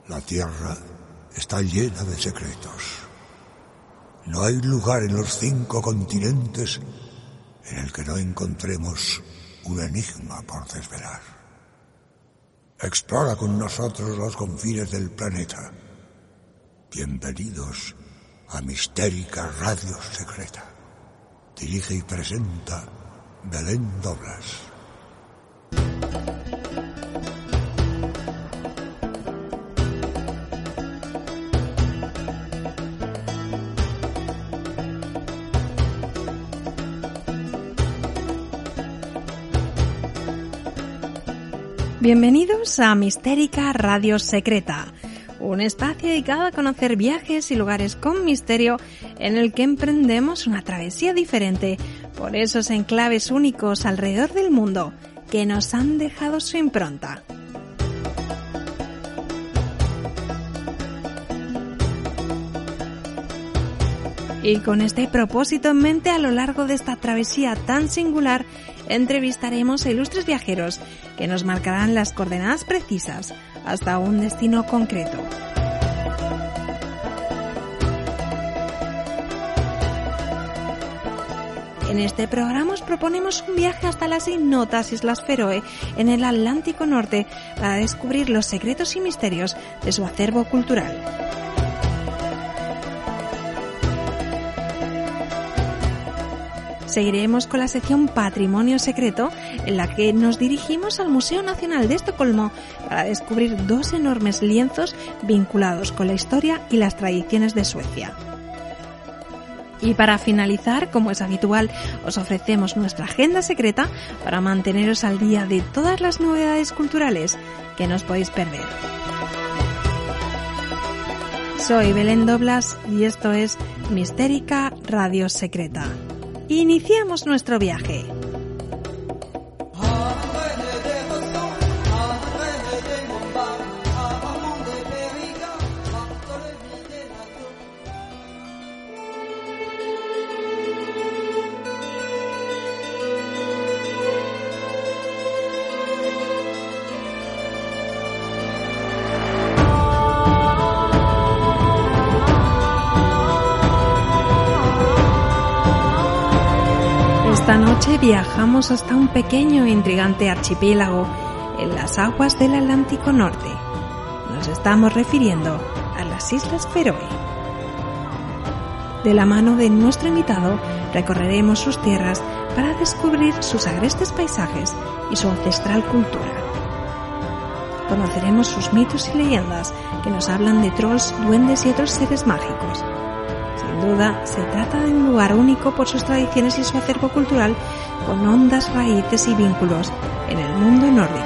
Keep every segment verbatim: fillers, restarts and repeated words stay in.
La Tierra está llena de secretos. No hay lugar en los cinco continentes en el que no encontremos un enigma por desvelar. Explora con nosotros los confines del planeta. Bienvenidos a Mistérica Radio Secreta. Dirige y presenta Belén Doblas. Bienvenidos a Mistérica Radio Secreta, un espacio dedicado a conocer viajes y lugares con misterio en el que emprendemos una travesía diferente por esos enclaves únicos alrededor del mundo que nos han dejado su impronta. Y con este propósito en mente, a lo largo de esta travesía tan singular, entrevistaremos a ilustres viajeros que nos marcarán las coordenadas precisas hasta un destino concreto. En este programa os proponemos un viaje hasta las ignotas Islas Feroe en el Atlántico Norte para descubrir los secretos y misterios de su acervo cultural. Seguiremos con la sección Patrimonio Secreto, en la que nos dirigimos al Museo Nacional de Estocolmo para descubrir dos enormes lienzos vinculados con la historia y las tradiciones de Suecia. Y para finalizar, como es habitual, os ofrecemos nuestra agenda secreta para manteneros al día de todas las novedades culturales que no os podéis perder. Soy Belén Doblas y esto es Mistérica Radio Secreta. Iniciamos nuestro viaje. Esta noche viajamos hasta un pequeño e intrigante archipiélago en las aguas del Atlántico Norte. Nos estamos refiriendo a las Islas Feroe. De la mano de nuestro invitado recorreremos sus tierras para descubrir sus agrestes paisajes y su ancestral cultura. Conoceremos sus mitos y leyendas que nos hablan de trolls, duendes y otros seres mágicos. Sin duda, se trata de un lugar único por sus tradiciones y su acervo cultural, con hondas raíces y vínculos en el mundo nórdico.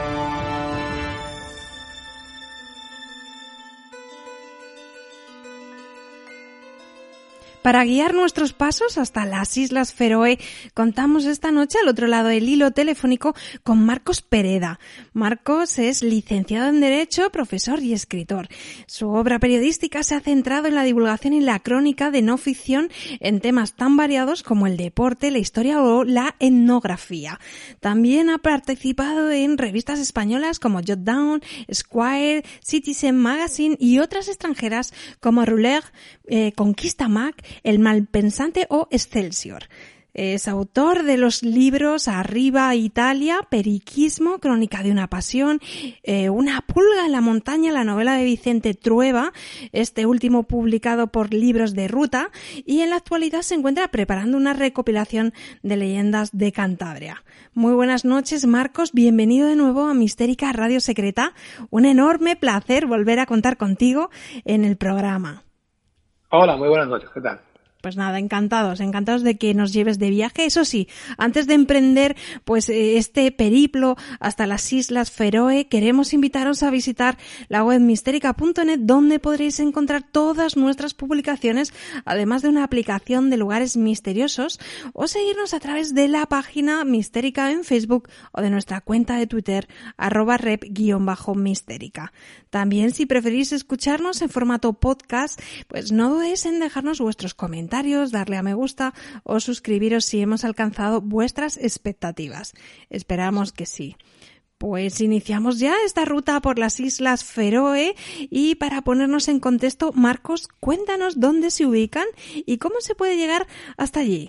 Para guiar nuestros pasos hasta las Islas Feroe, contamos esta noche al otro lado del hilo telefónico con Marcos Pereda. Marcos es licenciado en Derecho, profesor y escritor. Su obra periodística se ha centrado en la divulgación y la crónica de no ficción en temas tan variados como el deporte, la historia o la etnografía. También ha participado en revistas españolas como Jot Down, Esquire, Citizen Magazine y otras extranjeras como Rouleur, eh, Conquista Mag, El Malpensante o Excelsior. Es autor de los libros Arriba Italia, Periquismo, Crónica de una pasión, eh, Una pulga en la montaña, la novela de Vicente Trueba, este último publicado por Libros de Ruta, y en la actualidad se encuentra preparando una recopilación de leyendas de Cantabria. Muy buenas noches, Marcos, bienvenido de nuevo a Mistérica Radio Secreta. Un enorme placer volver a contar contigo en el programa. Hola, muy buenas noches, ¿qué tal? Pues nada, encantados, encantados de que nos lleves de viaje. Eso sí, antes de emprender pues este periplo hasta las Islas Feroe, queremos invitaros a visitar la web mistérica punto net, donde podréis encontrar todas nuestras publicaciones, además de una aplicación de lugares misteriosos, o seguirnos a través de la página Mistérica en Facebook o de nuestra cuenta de Twitter, arroba rep guión bajo mistérica. También, si preferís escucharnos en formato podcast, pues no dudéis en dejarnos vuestros comentarios, darle a me gusta o suscribiros si hemos alcanzado vuestras expectativas. Esperamos que sí. Pues iniciamos ya esta ruta por las Islas Feroe y para ponernos en contexto, Marcos, cuéntanos dónde se ubican y cómo se puede llegar hasta allí.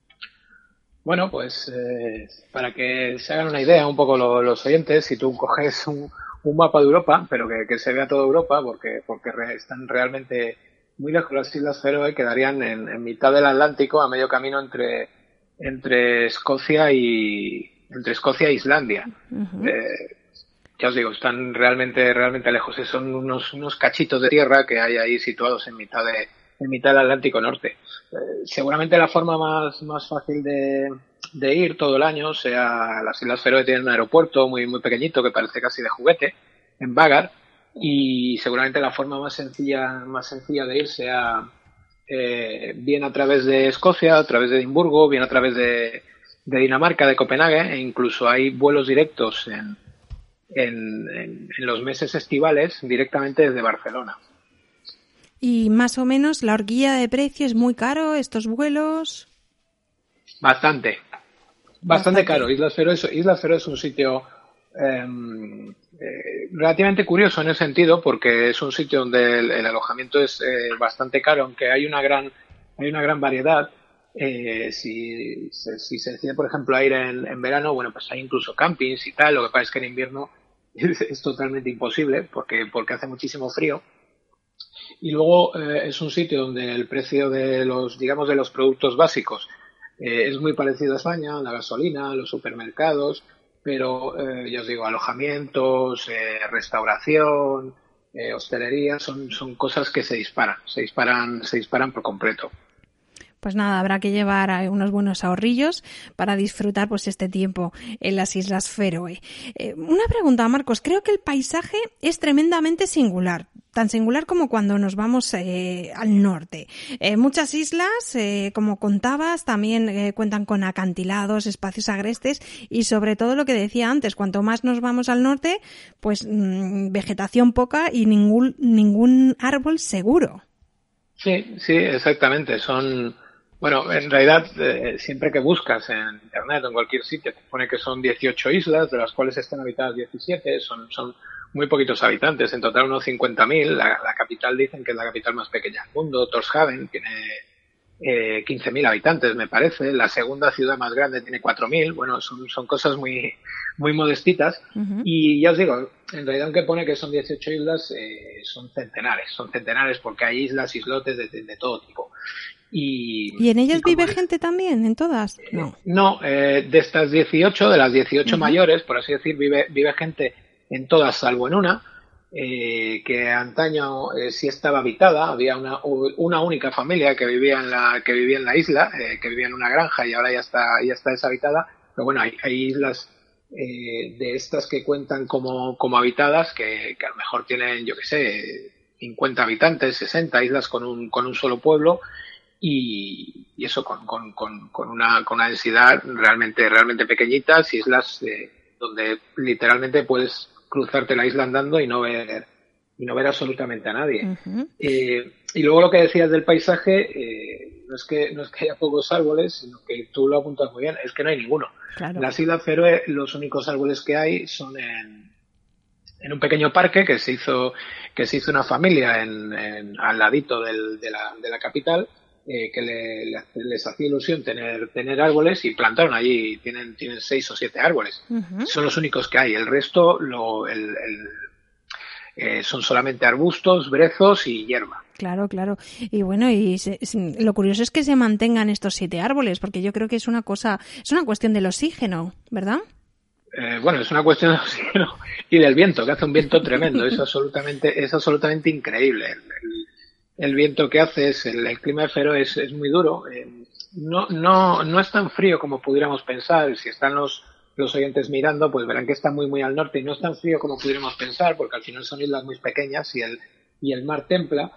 Bueno, pues eh, para que se hagan una idea un poco lo, los oyentes, si tú coges un, un mapa de Europa, pero que, que se vea toda Europa, porque porque re, están realmente muy lejos las Islas Feroe, quedarían en, en mitad del Atlántico, a medio camino entre entre Escocia y entre Escocia e Islandia. Uh-huh. Eh, ya os digo, están realmente realmente lejos. Son unos unos cachitos de tierra que hay ahí situados en mitad de en mitad del Atlántico Norte. Eh, seguramente la forma más más fácil de, de ir todo el año sea las Islas Feroe tienen un aeropuerto muy muy pequeñito que parece casi de juguete en Vágar, y seguramente la forma más sencilla más sencilla de ir sea eh, bien a través de Escocia, a través de Edimburgo, bien a través de, de Dinamarca, de Copenhague, e incluso hay vuelos directos en, en, en, en los meses estivales directamente desde Barcelona. Y más o menos la horquilla de precio es muy caro, estos vuelos. Bastante, bastante, bastante. caro. Islas Feroe es, Islas Feroe es un sitio eh, eh, relativamente curioso en ese sentido, porque es un sitio donde el, el alojamiento es eh, bastante caro, aunque hay una gran, hay una gran variedad. Eh, si, si se decide, por ejemplo, a ir en, en verano, bueno, pues hay incluso campings y tal. Lo que pasa es que en invierno es, es totalmente imposible porque porque hace muchísimo frío. Y luego eh, es un sitio donde el precio de los, digamos, de los productos básicos eh, es muy parecido a España, la gasolina, los supermercados, pero eh, ya os digo, alojamientos, eh, restauración, eh, hostelería, son, son cosas que se disparan, se disparan, se disparan por completo. Pues nada, habrá que llevar unos buenos ahorrillos para disfrutar pues este tiempo en las Islas Feroe. Eh, una pregunta, Marcos. Creo que el paisaje es tremendamente singular, tan singular como cuando nos vamos eh, al norte. Eh, muchas islas, eh, como contabas, también eh, cuentan con acantilados, espacios agrestes y sobre todo lo que decía antes, cuanto más nos vamos al norte, pues mmm, vegetación poca y ningún ningún árbol seguro. Sí, sí, exactamente. Son Bueno, en realidad, eh, siempre que buscas en internet o en cualquier sitio, te pone que son dieciocho islas, de las cuales están habitadas diecisiete, son, son muy poquitos habitantes, en total unos cincuenta mil. La, la capital dicen que es la capital más pequeña del mundo, Tórshavn, tiene eh, quince mil habitantes, me parece. La segunda ciudad más grande tiene cuatro mil. Bueno, son, son cosas muy, muy modestitas. Uh-huh. Y ya os digo, en realidad, aunque pone que son dieciocho islas, eh, son centenares, son centenares porque hay islas, islotes de, de, de todo tipo. Y, ¿Y en ellas y vive es, gente también, en todas? No, no eh, de estas dieciocho, de las dieciocho uh-huh. mayores, por así decir, vive, vive gente en todas, salvo en una, eh, que antaño eh, sí estaba habitada. Había una, una única familia que vivía en la, que vivía en la isla, eh, que vivía en una granja, y ahora ya está, ya está deshabitada. Pero bueno, hay, hay islas eh, de estas que cuentan como, como habitadas, que, que a lo mejor tienen, yo qué sé, cincuenta habitantes, sesenta, islas con un, con un solo pueblo. Y, y eso con, con, con, con una con una densidad realmente realmente pequeñitas, islas eh, donde literalmente puedes cruzarte la isla andando y no ver y no ver absolutamente a nadie. Uh-huh. Eh, y luego lo que decías del paisaje, eh, no es que no es que haya pocos árboles, sino que tú lo apuntas muy bien, es que no hay ninguno. Claro. En las Islas Feroe los únicos árboles que hay son en en un pequeño parque que se hizo que se hizo una familia en, en al ladito del, de la de la capital. Eh, que le, le, les hacía ilusión tener tener árboles y plantaron allí, tienen tienen seis o siete árboles. Uh-huh. Son los únicos que hay. El resto lo el, el, eh, son solamente arbustos, brezos y hierba. Claro, claro. Y bueno, y se, lo curioso es que se mantengan estos siete árboles, porque yo creo que es una cosa, es una cuestión del oxígeno, ¿verdad? Eh, bueno, es una cuestión de oxígeno y del viento, que hace un viento tremendo. Es absolutamente es absolutamente increíble. El, el, El viento que hace es, el, el clima de Feroe es, es muy duro, eh, no, no, no es tan frío como pudiéramos pensar. Si están los, los oyentes mirando, pues verán que está muy, muy al norte y no es tan frío como pudiéramos pensar, porque al final son islas muy pequeñas y el, y el mar templa,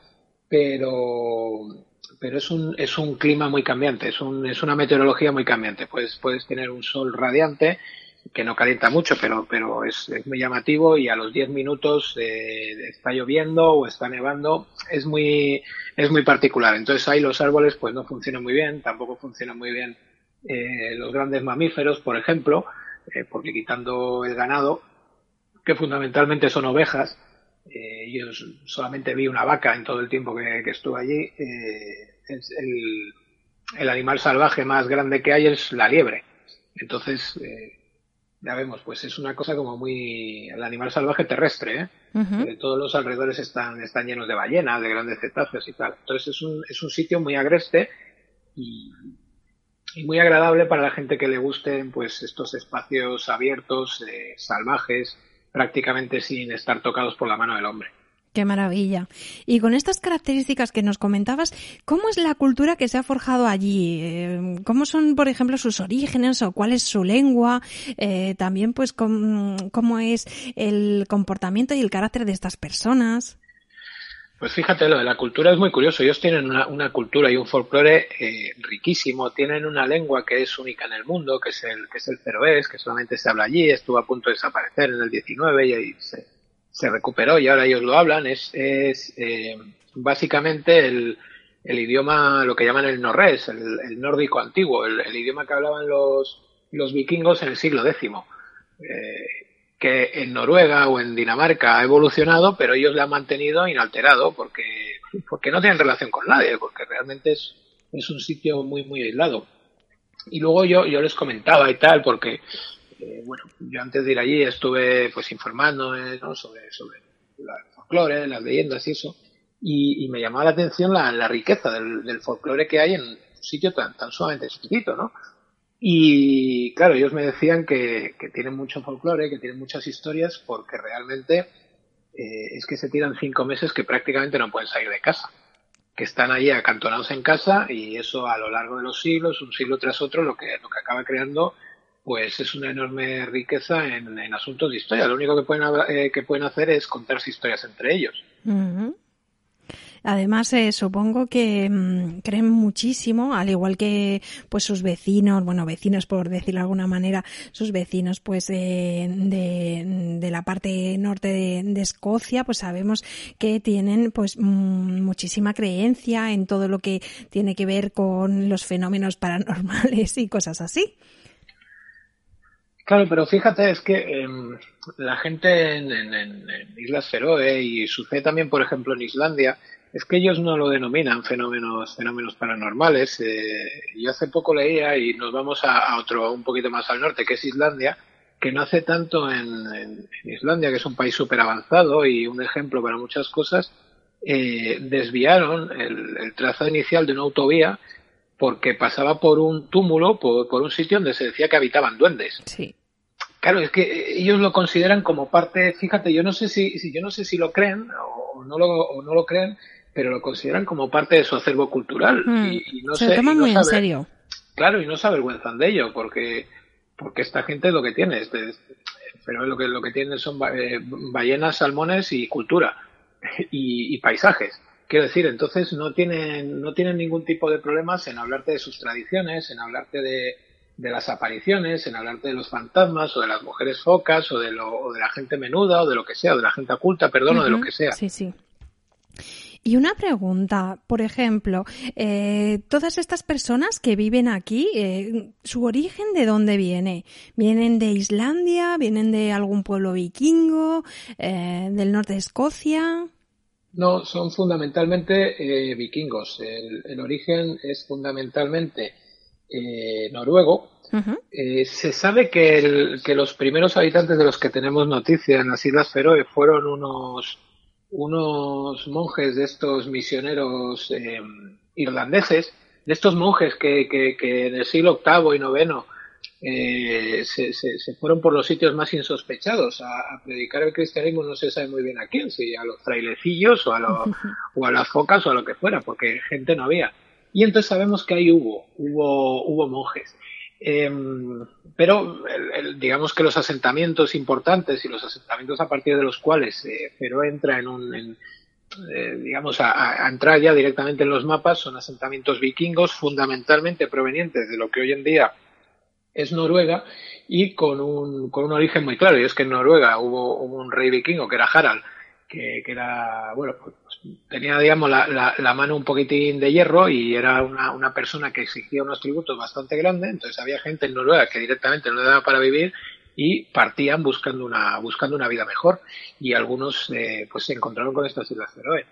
pero, pero es un, es un clima muy cambiante, es un, es una meteorología muy cambiante. Puedes, puedes tener un sol radiante, que no calienta mucho, pero pero es, es muy llamativo, y a los diez minutos eh, está lloviendo o está nevando. Es muy es muy particular. Entonces ahí los árboles pues no funcionan muy bien, tampoco funcionan muy bien eh, los grandes mamíferos, por ejemplo, eh, porque quitando el ganado que fundamentalmente son ovejas. Eh, yo solamente vi una vaca en todo el tiempo que, que estuve allí. Eh, es el, el animal salvaje más grande que hay es la liebre. Entonces, eh, ya vemos, pues es una cosa como muy... El animal salvaje terrestre, ¿eh? Uh-huh. Eh, todos los alrededores están, están llenos de ballenas, de grandes cetáceos y tal. Entonces es un, es un sitio muy agreste y, y muy agradable para la gente que le gusten pues estos espacios abiertos, eh, salvajes, prácticamente sin estar tocados por la mano del hombre. ¡Qué maravilla! Y con estas características que nos comentabas, ¿cómo es la cultura que se ha forjado allí? ¿Cómo son, por ejemplo, sus orígenes o cuál es su lengua? Eh, también, pues, cómo, cómo es el comportamiento y el carácter de estas personas. Pues fíjate, lo de la cultura es muy curioso. Ellos tienen una, una cultura y un folclore eh, riquísimo. Tienen una lengua que es única en el mundo, que es el que es el feroés, que solamente se habla allí. Estuvo a punto de desaparecer en el diecinueve y ahí se, se recuperó y ahora ellos lo hablan. Es, es eh, básicamente el, el idioma, lo que llaman el norrés, el, el nórdico antiguo, el, el idioma que hablaban los, los vikingos en el siglo décimo. Eh, que en Noruega o en Dinamarca ha evolucionado, pero ellos la han mantenido inalterado porque, porque no tienen relación con nadie, porque realmente es, es un sitio muy, muy aislado. Y luego yo, yo les comentaba y tal, porque, eh, bueno, yo antes de ir allí estuve pues informando eh, ¿no? sobre, sobre la folclore, las leyendas y eso, y, y me llamaba la atención la, la riqueza del, del folclore que hay en un sitio tan, tan sumamente chiquitito, ¿no? Y claro, ellos me decían que, que tienen mucho folclore, que tienen muchas historias, porque realmente eh, es que se tiran cinco meses que prácticamente no pueden salir de casa, que están ahí acantonados en casa y eso a lo largo de los siglos, un siglo tras otro, lo que, lo que acaba creando pues es una enorme riqueza en, en asuntos de historia. Lo único que pueden, eh, que pueden hacer es contarse historias entre ellos. Uh-huh. Además, eh, supongo que mmm, creen muchísimo, al igual que pues sus vecinos, bueno, vecinos por decirlo de alguna manera, sus vecinos pues eh, de, de la parte norte de, de Escocia, pues sabemos que tienen pues mmm, muchísima creencia en todo lo que tiene que ver con los fenómenos paranormales y cosas así. Claro, pero fíjate, es que eh, la gente en, en, en Islas Feroe y sucede también, por ejemplo, en Islandia, es que ellos no lo denominan fenómenos fenómenos paranormales. Eh, yo hace poco leía, y nos vamos a, a otro un poquito más al norte, que es Islandia, que no hace tanto en, en, en Islandia, que es un país súper avanzado y un ejemplo para muchas cosas, eh, desviaron el, el trazado inicial de una autovía porque pasaba por un túmulo, por, por un sitio donde se decía que habitaban duendes. Sí. Claro, es que ellos lo consideran como parte, fíjate, yo no sé si, si yo no sé si lo creen o no lo, o no lo creen, pero lo consideran como parte de su acervo cultural. Mm, y, y no se sé, lo toman y no muy sabe, en serio. Claro, y no se avergüenzan de ello, porque, porque esta gente es lo que tiene, este, pero lo que, lo que tienen son eh, ballenas, salmones y cultura, y, y paisajes. Quiero decir, entonces no tienen, no tienen ningún tipo de problemas en hablarte de sus tradiciones, en hablarte de, de las apariciones, en hablarte de los fantasmas, o de las mujeres focas, o de, lo, o de la gente menuda, o de lo que sea, o de la gente oculta, perdón, uh-huh. o de lo que sea. Sí, sí. Y una pregunta, por ejemplo, eh, todas estas personas que viven aquí, eh, ¿su origen de dónde viene? ¿Vienen de Islandia? ¿Vienen de algún pueblo vikingo? Eh, ¿Del norte de Escocia? No, son fundamentalmente eh, vikingos. El, el origen es fundamentalmente eh, noruego. Uh-huh. Eh, se sabe que, el, que los primeros habitantes de los que tenemos noticia en las Islas Feroe fueron unos... unos monjes de estos misioneros eh, irlandeses, de estos monjes que, que, que en el siglo octavo y noveno eh, se, se, se fueron por los sitios más insospechados a, a predicar el cristianismo, no se sabe muy bien a quién, si a los frailecillos o a, lo, o a las focas o a lo que fuera, porque gente no había. Y entonces sabemos que ahí hubo, hubo, hubo monjes. Eh, pero el, el, digamos que los asentamientos importantes y los asentamientos a partir de los cuales eh, Feroe entra en un en, eh, digamos a, a entrar ya directamente en los mapas son asentamientos vikingos fundamentalmente provenientes de lo que hoy en día es Noruega y con un con un origen muy claro, y es que en Noruega hubo, hubo un rey vikingo que era Harald, que, que era, bueno, pues tenía, digamos, la, la, la mano un poquitín de hierro y era una, una persona que exigía unos tributos bastante grandes. Entonces había gente en Noruega que directamente no le daba para vivir y partían buscando una buscando una vida mejor, y algunos eh, pues se encontraron con estas Islas Feroe.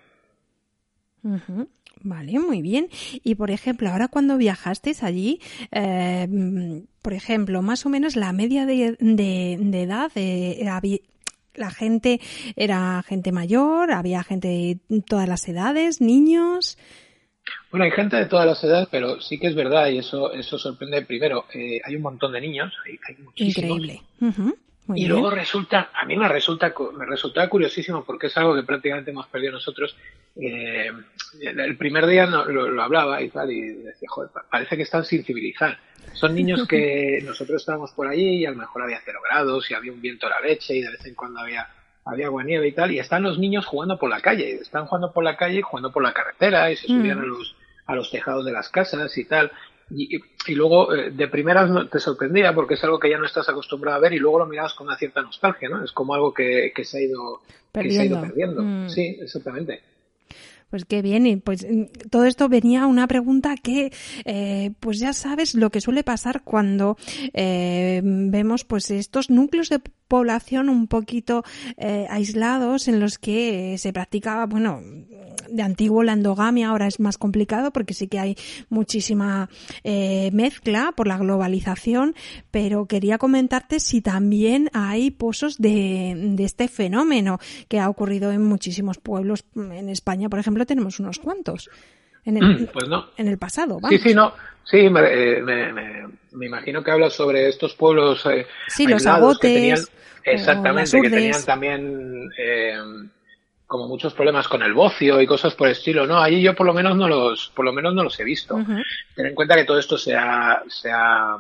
Uh-huh. Vale, muy bien. Y por ejemplo, ahora cuando viajasteis allí, eh, por ejemplo, más o menos la media de, de, de edad, eh, había, la gente era gente mayor, había gente de todas las edades, niños. Bueno, hay gente de todas las edades, pero sí que es verdad, y eso eso sorprende. Primero, eh, hay un montón de niños, hay, hay muchísimos. Increíble. Uh-huh. Muy y bien. luego resulta, a mí me resulta me resulta curiosísimo, porque es algo que prácticamente hemos perdido nosotros. Eh, el primer día no, lo, lo hablaba y tal, y decía, joder, parece que están sin civilizar. Son niños que nosotros estábamos por allí y a lo mejor había cero grados y había un viento a la leche y de vez en cuando había había agua nieve y tal, y están los niños jugando por la calle, están jugando por la calle, jugando por la carretera, y se subían mm. a los a los tejados de las casas y tal. Y, y, y luego eh, de primeras no, te sorprendía porque es algo que ya no estás acostumbrado a ver, y luego lo mirabas con una cierta nostalgia, ¿no? Es como algo que, que se ha ido perdiendo. Que se ha ido perdiendo. Mm. Sí, exactamente. Pues qué bien, y pues todo esto venía a una pregunta que, eh, pues ya sabes lo que suele pasar cuando eh, vemos pues estos núcleos de población un poquito eh, aislados en los que eh, se practicaba, bueno, de antiguo la endogamia. Ahora es más complicado porque sí que hay muchísima eh, mezcla por la globalización, pero quería comentarte si también hay pozos de, de este fenómeno que ha ocurrido en muchísimos pueblos. En España, por ejemplo, tenemos unos cuantos en el, pues no. en el pasado. Vamos. Sí, sí, no. Sí, me, me, me, me imagino que hablas sobre estos pueblos eh, sí, los agotes, que tenían, exactamente, que tenían también eh, como muchos problemas con el bocio y cosas por el estilo. No, allí yo por lo menos no los, por lo menos no los he visto. Uh-huh. Ten en cuenta que todo esto se ha, se ha,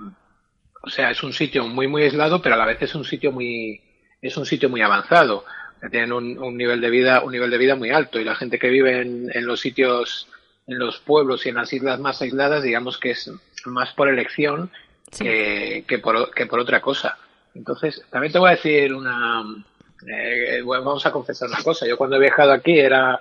o sea, es un sitio muy muy aislado, pero a la vez es un sitio muy, es un sitio muy avanzado. Tienen un, un nivel de vida, un nivel de vida muy alto, y la gente que vive en, en los sitios, en los pueblos y en las islas más aisladas, digamos que es más por elección sí. que, que por, que por otra cosa. Entonces, también te voy a decir una, eh, bueno, vamos a confesar una cosa. Yo cuando he viajado aquí era,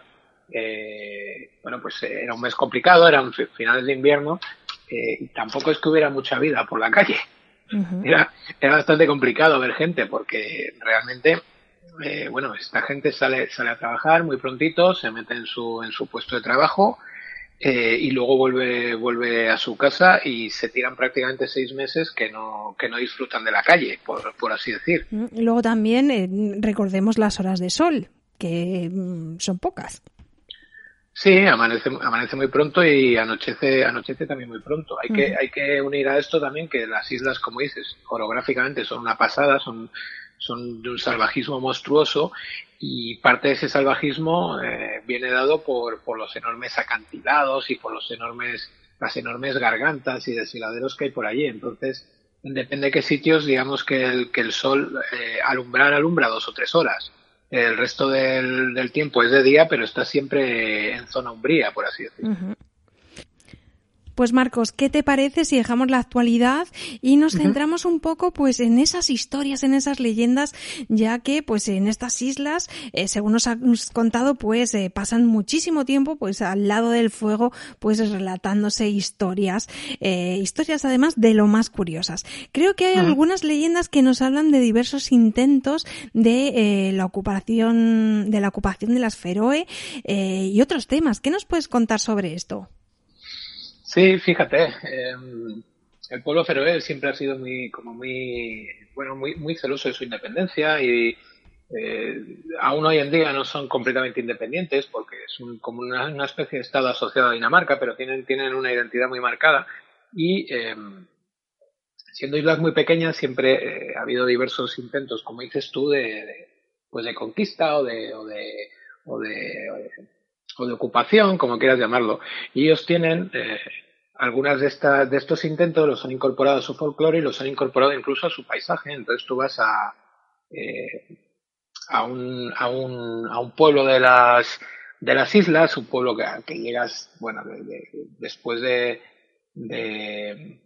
eh, bueno, pues era un mes complicado, eran finales de invierno, eh, y tampoco es que hubiera mucha vida por la calle. Uh-huh. Era, era bastante complicado ver gente, porque realmente Eh, bueno, esta gente sale sale a trabajar muy prontito, se mete en su en su puesto de trabajo eh, y luego vuelve vuelve a su casa, y se tiran prácticamente seis meses que no que no disfrutan de la calle, por por así decir. Y luego también eh, recordemos las horas de sol, que mm, son pocas. Sí, amanece amanece muy pronto y anochece anochece también muy pronto. Hay uh-huh. que hay que unir a esto también que las islas, como dices, orográficamente son una pasada, son son de un salvajismo monstruoso, y parte de ese salvajismo eh, viene dado por, por los enormes acantilados y por los enormes, las enormes gargantas y desfiladeros que hay por allí. Entonces, depende de qué sitios, digamos que el, que el sol eh, alumbrar alumbra dos o tres horas. El resto del, del tiempo es de día, pero está siempre en zona umbría, por así decirlo. Uh-huh. Pues Marcos, ¿qué te parece si dejamos la actualidad y nos uh-huh. centramos un poco pues en esas historias, en esas leyendas, ya que pues en estas islas, eh, según nos has contado, pues eh, pasan muchísimo tiempo pues al lado del fuego, pues relatándose historias, eh, historias además de lo más curiosas. Creo que hay uh-huh. algunas leyendas que nos hablan de diversos intentos de eh, la ocupación, de la ocupación de las Feroe eh, y otros temas. ¿Qué nos puedes contar sobre esto? Sí, fíjate, eh, el pueblo feroe siempre ha sido muy, como muy, bueno, muy, muy celoso de su independencia, y eh, aún hoy en día no son completamente independientes porque es un, como una, una especie de estado asociado a Dinamarca, pero tienen, tienen una identidad muy marcada, y eh, siendo islas muy pequeñas siempre eh, ha habido diversos intentos, como dices tú, de, de pues de conquista o de, o de, o de, o de o de ocupación, como quieras llamarlo, y ellos tienen eh, algunas de estas de estos intentos los han incorporado a su folclore y los han incorporado incluso a su paisaje. Entonces tú vas a eh, a un a un a un pueblo de las de las islas, un pueblo que, que llegas, bueno, de, de, después de de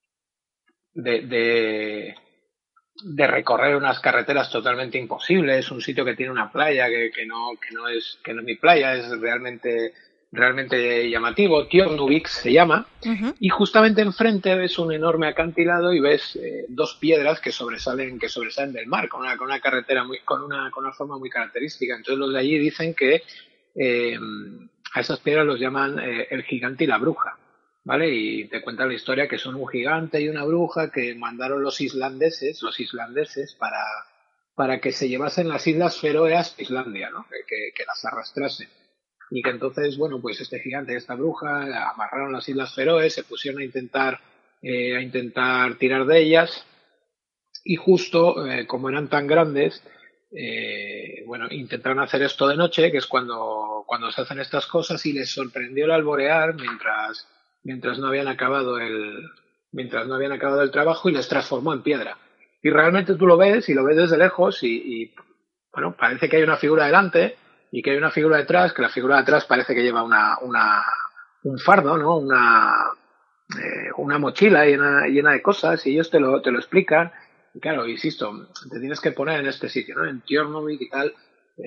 de, de de recorrer unas carreteras totalmente imposibles, un sitio que tiene una playa que, que no que no es que no es mi playa, es realmente realmente llamativo, Tjörnuvik se llama, uh-huh. y justamente enfrente ves un enorme acantilado y ves eh, dos piedras que sobresalen, que sobresalen del mar, con una, con una carretera muy, con una, con una forma muy característica. Entonces los de allí dicen que eh, a esas piedras los llaman eh, el gigante y la bruja, ¿vale? Y te cuentan la historia que son un gigante y una bruja que mandaron los islandeses, los islandeses para, para que se llevasen las islas Feroe a Islandia, ¿no? Que, que, que las arrastrasen. Y que entonces, bueno, pues este gigante y esta bruja amarraron las Islas Feroe, se pusieron a intentar eh, a intentar tirar de ellas, y justo eh, como eran tan grandes, eh, bueno, intentaron hacer esto de noche, que es cuando, cuando se hacen estas cosas, y les sorprendió el alborear mientras, mientras no habían acabado el, mientras no habían acabado el trabajo, y les transformó en piedra. Y realmente tú lo ves, y lo ves desde lejos, y, y bueno, parece que hay una figura delante, y que hay una figura detrás, que la figura de atrás parece que lleva una, una un fardo, ¿no? Una, eh, una mochila llena, llena de cosas, y ellos te lo, te lo explican. Y claro, insisto, te tienes que poner en este sitio, ¿no? En Tjörnuvik y tal.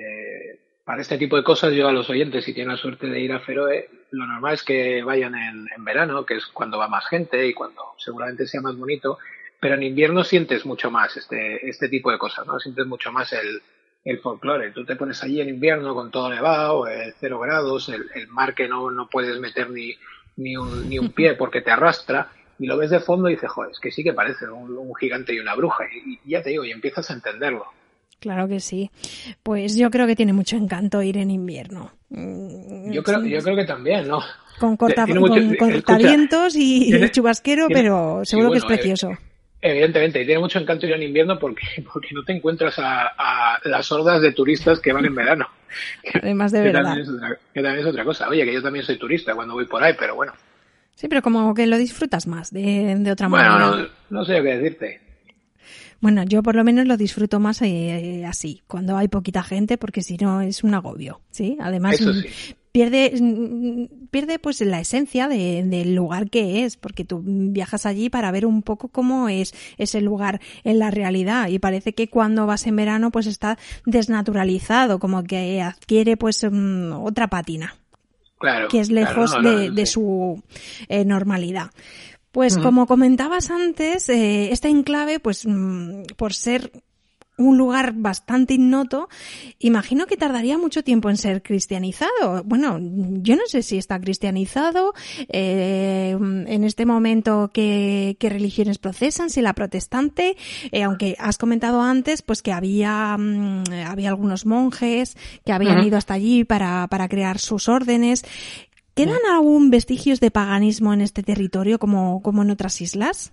Eh, para este tipo de cosas, yo a los oyentes, si tienen la suerte de ir a Feroe, lo normal es que vayan en, en verano, que es cuando va más gente y cuando seguramente sea más bonito, pero en invierno sientes mucho más este, este tipo de cosas, ¿no? Sientes mucho más el el folclore. Tú te pones allí en invierno con todo nevado, eh, cero grados, el, el mar que no, no puedes meter ni, ni, un, ni un pie porque te arrastra, y lo ves de fondo y dices, joder, es que sí que parece un, un gigante y una bruja, y, y ya te digo, y empiezas a entenderlo. Claro que sí. Pues yo creo que tiene mucho encanto ir en invierno. Yo creo, yo creo que también, ¿no? Con, corta, con, con cortavientos y tiene, chubasquero, tiene, pero seguro sí, bueno, que es precioso. Eh, Evidentemente, y tiene mucho encanto ir en invierno porque, porque no te encuentras a, a las hordas de turistas que van en verano. Además de que verdad. También es otra, que también es otra cosa. Oye, que yo también soy turista cuando voy por ahí, pero bueno. Sí, pero como que lo disfrutas más de, de otra bueno, manera. Bueno, no, no sé qué decirte. Bueno, yo por lo menos lo disfruto más eh, así, cuando hay poquita gente, porque si no es un agobio, ¿sí? Además, Eso sí. pierde pierde pues la esencia de, del lugar que es, porque tú viajas allí para ver un poco cómo es ese lugar en la realidad, y parece que cuando vas en verano pues está desnaturalizado, como que adquiere pues um, otra pátina, claro, que es lejos claro, no, no, de, no, de sí. su eh, normalidad. Pues Uh-huh. como comentabas antes, eh, este enclave, pues mmm, por ser un lugar bastante ignoto, imagino que tardaría mucho tiempo en ser cristianizado. Bueno, yo no sé si está cristianizado, eh, en este momento qué, qué religiones procesan, si la protestante, eh, aunque has comentado antes pues que había mmm, había algunos monjes que habían uh-huh. ido hasta allí para, para crear sus órdenes. ¿Quedan aún vestigios de paganismo en este territorio como, como en otras islas?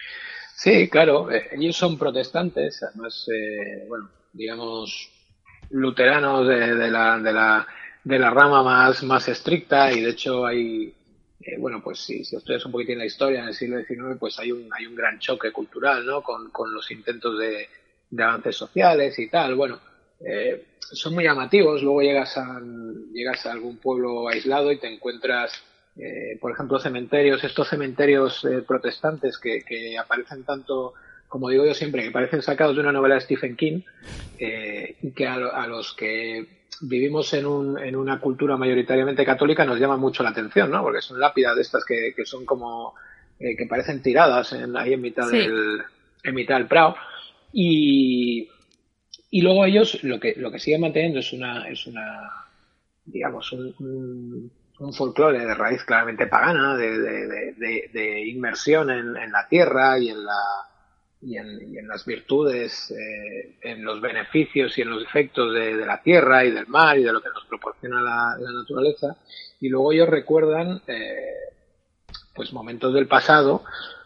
Sí, claro. Eh, ellos son protestantes, además, eh, bueno, digamos, luteranos de, de, la, de, la, de la rama más, más estricta, y de hecho hay, eh, bueno, pues si, si estudias un poquitín la historia en el siglo diecinueve, pues hay un, hay un gran choque cultural, ¿no? Con, con los intentos de, de avances sociales y tal. Bueno, eh, son muy llamativos. Luego llegas a, llegas a algún pueblo aislado y te encuentras, eh, por ejemplo, cementerios, estos cementerios eh, protestantes que, que aparecen tanto, como digo yo siempre, que parecen sacados de una novela de Stephen King, eh, y que a, a los que vivimos en, un, en una cultura mayoritariamente católica nos llama mucho la atención, ¿no? Porque son lápidas de estas que, que son como, eh, que parecen tiradas en, ahí en mitad, sí. del, en mitad del prado. Y Y luego ellos lo que lo que siguen manteniendo es una es una digamos un, un, un folclore de raíz claramente pagana, de, de, de, de, de inmersión en, en la tierra y en la y en, y en las virtudes, eh, en los beneficios y en los efectos de, de la tierra y del mar y de lo que nos proporciona la, la naturaleza. Y luego ellos recuerdan eh, pues momentos del pasado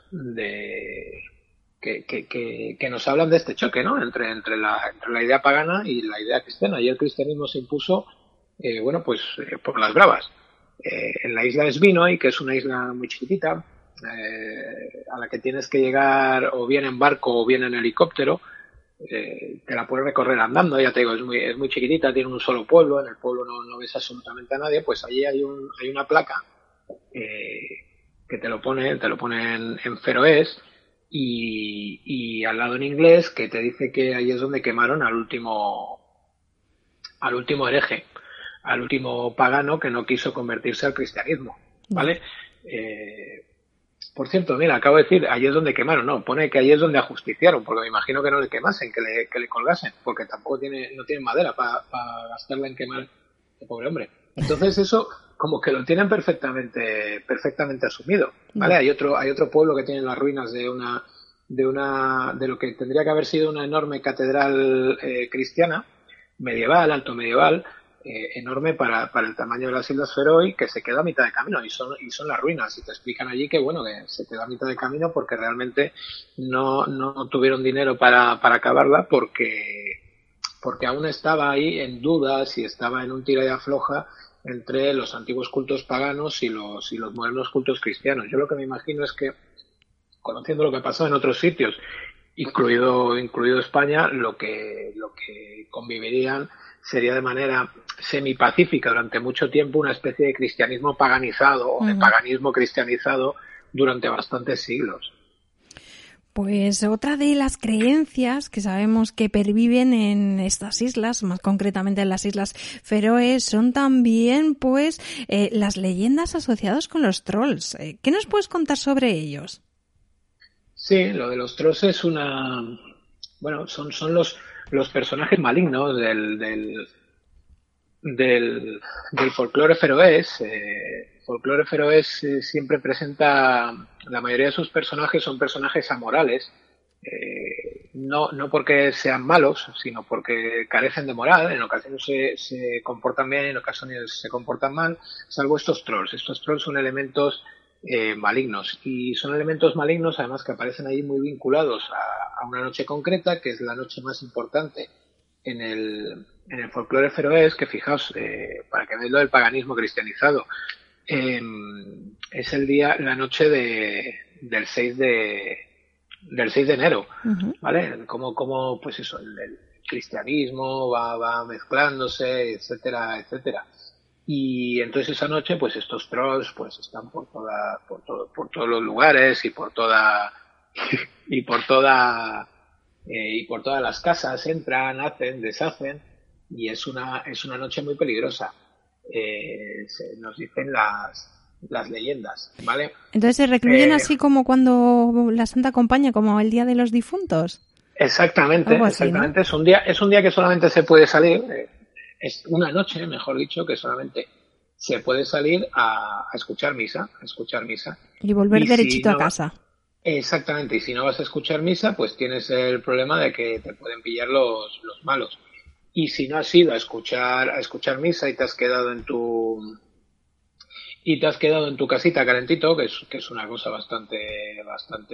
de Que, que, que, que nos hablan de este choque, ¿no? Entre, entre, la, entre la idea pagana y la idea cristiana. Y el cristianismo se impuso, eh, bueno, pues eh, por las bravas. Eh, en la isla de Svínoy, que es una isla muy chiquitita, eh, a la que tienes que llegar o bien en barco o bien en helicóptero, eh, te la puedes recorrer andando, ya te digo, es muy, es muy chiquitita, tiene un solo pueblo, en el pueblo no, no ves absolutamente a nadie, pues allí hay, un, hay una placa eh, que te lo pone, te lo pone en, en feroés, Y, y al lado en inglés que te dice que ahí es donde quemaron al último al último hereje, al último pagano que no quiso convertirse al cristianismo, ¿vale? Eh, por cierto, mira, acabo de decir, allí es donde quemaron, no, pone que allí es donde ajusticiaron, porque me imagino que no le quemasen, que le, que le colgasen, porque tampoco tiene, no tienen madera para pa gastarla en quemar el pobre hombre. Entonces eso como que lo tienen perfectamente, perfectamente asumido, ¿vale? Hay otro, hay otro pueblo que tiene las ruinas de una, de una, de lo que tendría que haber sido una enorme catedral eh, cristiana, medieval, alto medieval, eh, enorme para, para el tamaño de las Islas Feroe, que se queda a mitad de camino, y son, y son las ruinas, y te explican allí que bueno, que se queda a mitad de camino porque realmente no, no tuvieron dinero para, para acabarla, porque, porque aún estaba ahí en dudas y estaba en un tira y afloja entre los antiguos cultos paganos y los, y los modernos cultos cristianos. Yo lo que me imagino es que, conociendo lo que pasó en otros sitios, incluido, incluido España, lo que, lo que convivirían sería de manera semipacífica durante mucho tiempo una especie de cristianismo paganizado o de paganismo cristianizado durante bastantes siglos. Pues otra de las creencias que sabemos que perviven en estas islas, más concretamente en las Islas Feroe, son también pues eh, las leyendas asociadas con los trolls. Eh, ¿Qué nos puedes contar sobre ellos? Sí, lo de los trolls es una... Bueno, son, son los, los personajes malignos del, del, del, del folclore feroés. Eh, el folclore feroés eh, siempre presenta... La mayoría de sus personajes son personajes amorales. Eh, no, no porque sean malos, sino porque carecen de moral. En ocasiones se, se comportan bien, en ocasiones se comportan mal, salvo estos trolls. Estos trolls son elementos eh, malignos, y son elementos malignos además que aparecen ahí muy vinculados a, a una noche concreta, que es la noche más importante en el, en el folclore feroés, que fijaos, eh, para que veáis lo del paganismo cristianizado, eh, es el día, la noche de, del seis de del seis de enero, uh-huh. ¿Vale? Como, como pues eso, el, el cristianismo va, va mezclándose, etcétera, etcétera. Y entonces esa noche, pues estos trolls, pues están por toda, por todo, por todos los lugares y por toda, y por toda, eh, y por todas las casas entran, hacen, deshacen, y es una, es una noche muy peligrosa. Eh, se, nos dicen las, las leyendas, ¿vale? Entonces se recluyen eh, así como cuando la Santa acompaña, como el Día de los Difuntos. Exactamente, así, exactamente. ¿No? Es un día, es un día que solamente se puede salir. Eh, Es una noche, mejor dicho, que solamente se puede salir a, a escuchar misa, a escuchar misa. Y volver y derechito si no, a casa. Exactamente, y si no vas a escuchar misa, pues tienes el problema de que te pueden pillar los, los malos. Y si no has ido a escuchar, a escuchar misa y te has quedado en tu, y te has quedado en tu casita calentito, que es, que es una cosa bastante, bastante,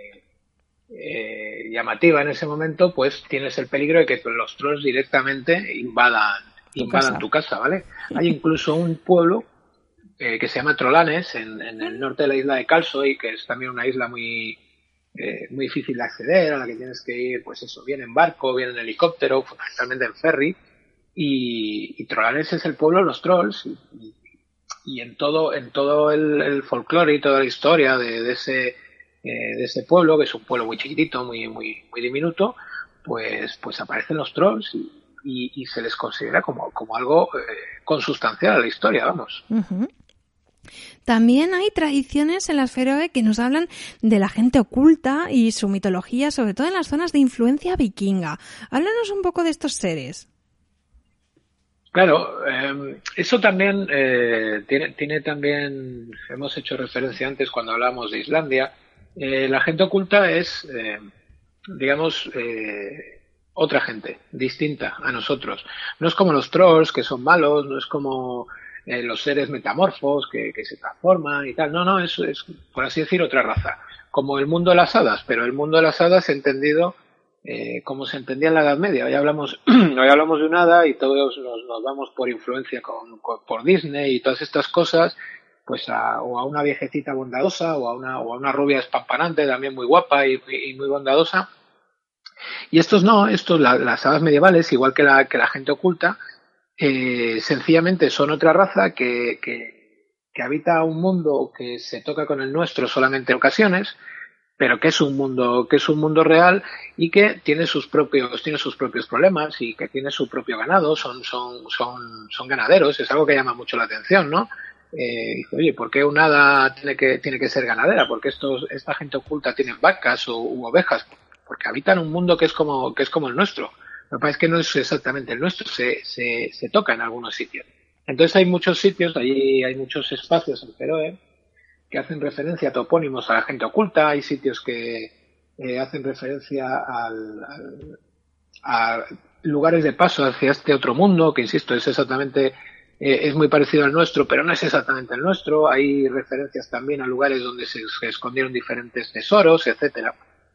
eh, llamativa en ese momento, pues tienes el peligro de que los trolls directamente invadan tu invadan casa. tu casa, ¿vale? Hay incluso un pueblo eh, que se llama Trolanes en, en el norte de la isla de Kalsoy, que es también una isla muy eh, muy difícil de acceder, a la que tienes que ir, pues eso, bien en barco, bien en helicóptero, fundamentalmente en ferry, y, y Trolanes es el pueblo de los trolls, y, y, y en todo en todo el, el folclore y toda la historia de, de ese eh, de ese pueblo, que es un pueblo muy chiquitito, muy muy muy diminuto, pues pues aparecen los trolls y Y, y se les considera como, como algo eh, consustancial a la historia, vamos. Uh-huh. También hay tradiciones en las Feroe que nos hablan de la gente oculta y su mitología, sobre todo en las zonas de influencia vikinga. Háblanos un poco de estos seres. Claro, eh, eso también eh, tiene, tiene también, hemos hecho referencia antes cuando hablábamos de Islandia, eh, la gente oculta es, eh, digamos, eh, otra gente, distinta a nosotros. No es como los trolls, que son malos, no es como eh, los seres metamorfos que, que se transforman y tal. No, no, es, es, por así decir, otra raza. Como el mundo de las hadas, pero el mundo de las hadas entendido eh, como se entendía en la Edad Media. Hoy hablamos, hoy hablamos de un hada y todos nos, nos vamos por influencia con, con, por Disney y todas estas cosas, pues a, o a una viejecita bondadosa o a una, o a una rubia espampanante también muy guapa y, y muy bondadosa. Y estos no, estos, la, las hadas medievales, igual que la, que la gente oculta, eh, sencillamente son otra raza que, que, que habita un mundo que se toca con el nuestro solamente en ocasiones, pero que es un mundo, que es un mundo real y que tiene sus propios, tiene sus propios problemas y que tiene su propio ganado, son, son, son, son ganaderos, es algo que llama mucho la atención, ¿no? Eh, dice, oye, ¿por qué un hada tiene que, tiene que ser ganadera? ¿Por qué estos, esta gente oculta tiene vacas o u ovejas? Porque habitan un mundo que es como, que es como el nuestro. Lo que pasa es que no es exactamente el nuestro, se, se, se toca en algunos sitios. Entonces hay muchos sitios, allí hay muchos espacios en Feroe que hacen referencia a topónimos a la gente oculta, hay sitios que eh, hacen referencia al, al, a lugares de paso hacia este otro mundo, que insisto, es exactamente, eh, es muy parecido al nuestro, pero no es exactamente el nuestro. Hay referencias también a lugares donde se, se escondieron diferentes tesoros, etcétera.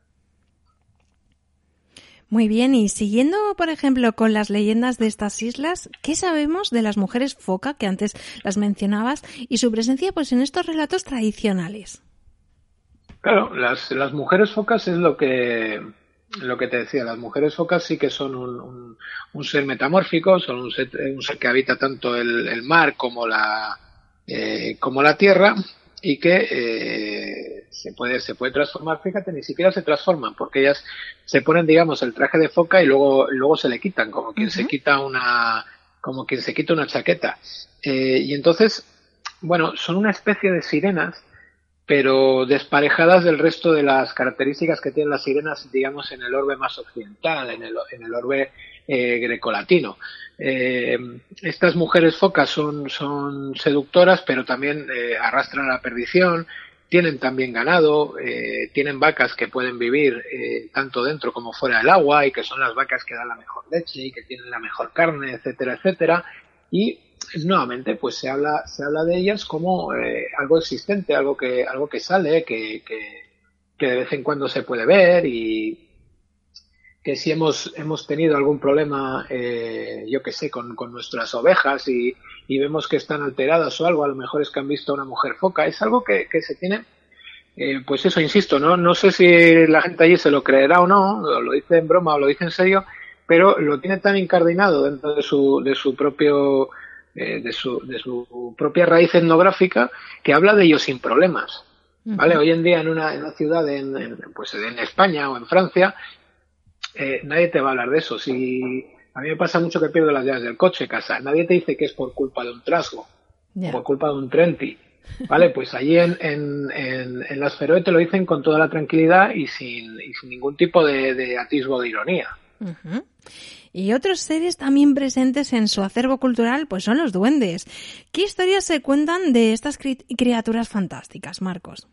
Muy bien, y siguiendo, por ejemplo, con las leyendas de estas islas, ¿qué sabemos de las mujeres foca, que antes las mencionabas, y su presencia pues en estos relatos tradicionales? Claro, las, las mujeres focas es lo que lo que te decía, las mujeres focas sí que son un, un, un ser metamórfico, son un ser, un ser que habita tanto el, el mar como la eh, como la tierra, y que eh, se puede se puede transformar. Fíjate, ni siquiera se transforman, porque ellas se ponen, digamos, el traje de foca y luego luego se le quitan, como quien uh-huh. se quita una como quien se quita una chaqueta. Eh, y entonces, bueno, son una especie de sirenas, pero desparejadas del resto de las características que tienen las sirenas, digamos, en el orbe más occidental, en el, en el orbe eh, grecolatino. Eh, estas mujeres focas son, son seductoras, pero también eh, arrastran a la perdición, tienen también ganado, eh, tienen vacas que pueden vivir eh, tanto dentro como fuera del agua, y que son las vacas que dan la mejor leche y que tienen la mejor carne, etcétera, etcétera, y nuevamente pues se habla se habla de ellas como eh, algo existente, algo que algo que sale, que, que, que de vez en cuando se puede ver, y que si hemos hemos tenido algún problema, eh, yo que sé, con, con nuestras ovejas y, y vemos que están alteradas o algo, a lo mejor es que han visto a una mujer foca. Es algo que, que se tiene, eh, pues eso, insisto, no no sé si la gente allí se lo creerá o no, o lo dice en broma o lo dice en serio, pero lo tiene tan incardinado dentro de su de su propio eh, de su de su propia raíz etnográfica, que habla de ello sin problemas, ¿vale? Uh-huh. Hoy en día en una, en una ciudad en, en pues en España o en Francia, eh, nadie te va a hablar de eso. Si a mí me pasa mucho que pierdo las llaves del coche, casa, nadie te dice que es por culpa de un trasgo, yeah, o por culpa de un trenti, ¿vale? Pues allí en, en, en, en las Feroe te lo dicen con toda la tranquilidad y sin, y sin ningún tipo de, de atisbo de ironía. Uh-huh. Y otros seres también presentes en su acervo cultural pues son los duendes. ¿Qué historias se cuentan de estas cri- criaturas fantásticas, Marcos?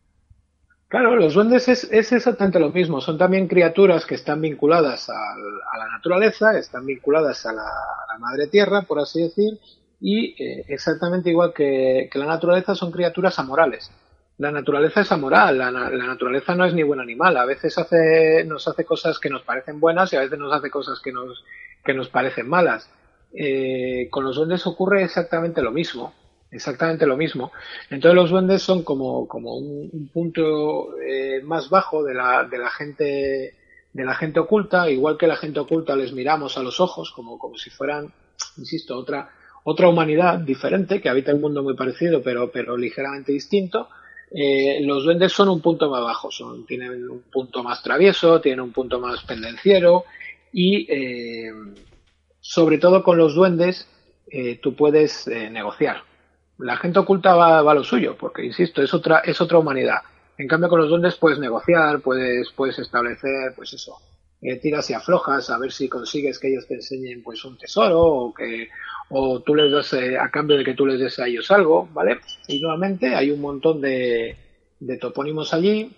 Claro, los duendes es, es exactamente lo mismo. Son también criaturas que están vinculadas a, a la naturaleza, están vinculadas a la, a la madre tierra, por así decir, y eh, exactamente igual que, que la naturaleza, son criaturas amorales. La naturaleza es amoral, la, la naturaleza no es ni buen animal. A veces hace, nos hace cosas que nos parecen buenas y a veces nos hace cosas que nos, que nos parecen malas. Eh, con los duendes ocurre exactamente lo mismo. Exactamente lo mismo. Entonces los duendes son como, como un, un punto eh, más bajo de la, de la gente, de la gente oculta. Igual que la gente oculta les miramos a los ojos como, como si fueran, insisto, otra, otra humanidad diferente que habita un mundo muy parecido pero, pero ligeramente distinto. Eh, los duendes son un punto más bajo, son, tienen un punto más travieso, tienen un punto más pendenciero, y eh, sobre todo con los duendes eh, tú puedes eh, negociar. La gente oculta va, va a lo suyo, porque insisto, es otra, es otra humanidad. En cambio con los duendes puedes negociar, puedes, puedes establecer, pues eso, eh, tiras y aflojas a ver si consigues que ellos te enseñen pues un tesoro, o que o tú les das eh, a cambio de que tú les des a ellos algo, ¿vale? Y nuevamente hay un montón de, de topónimos allí.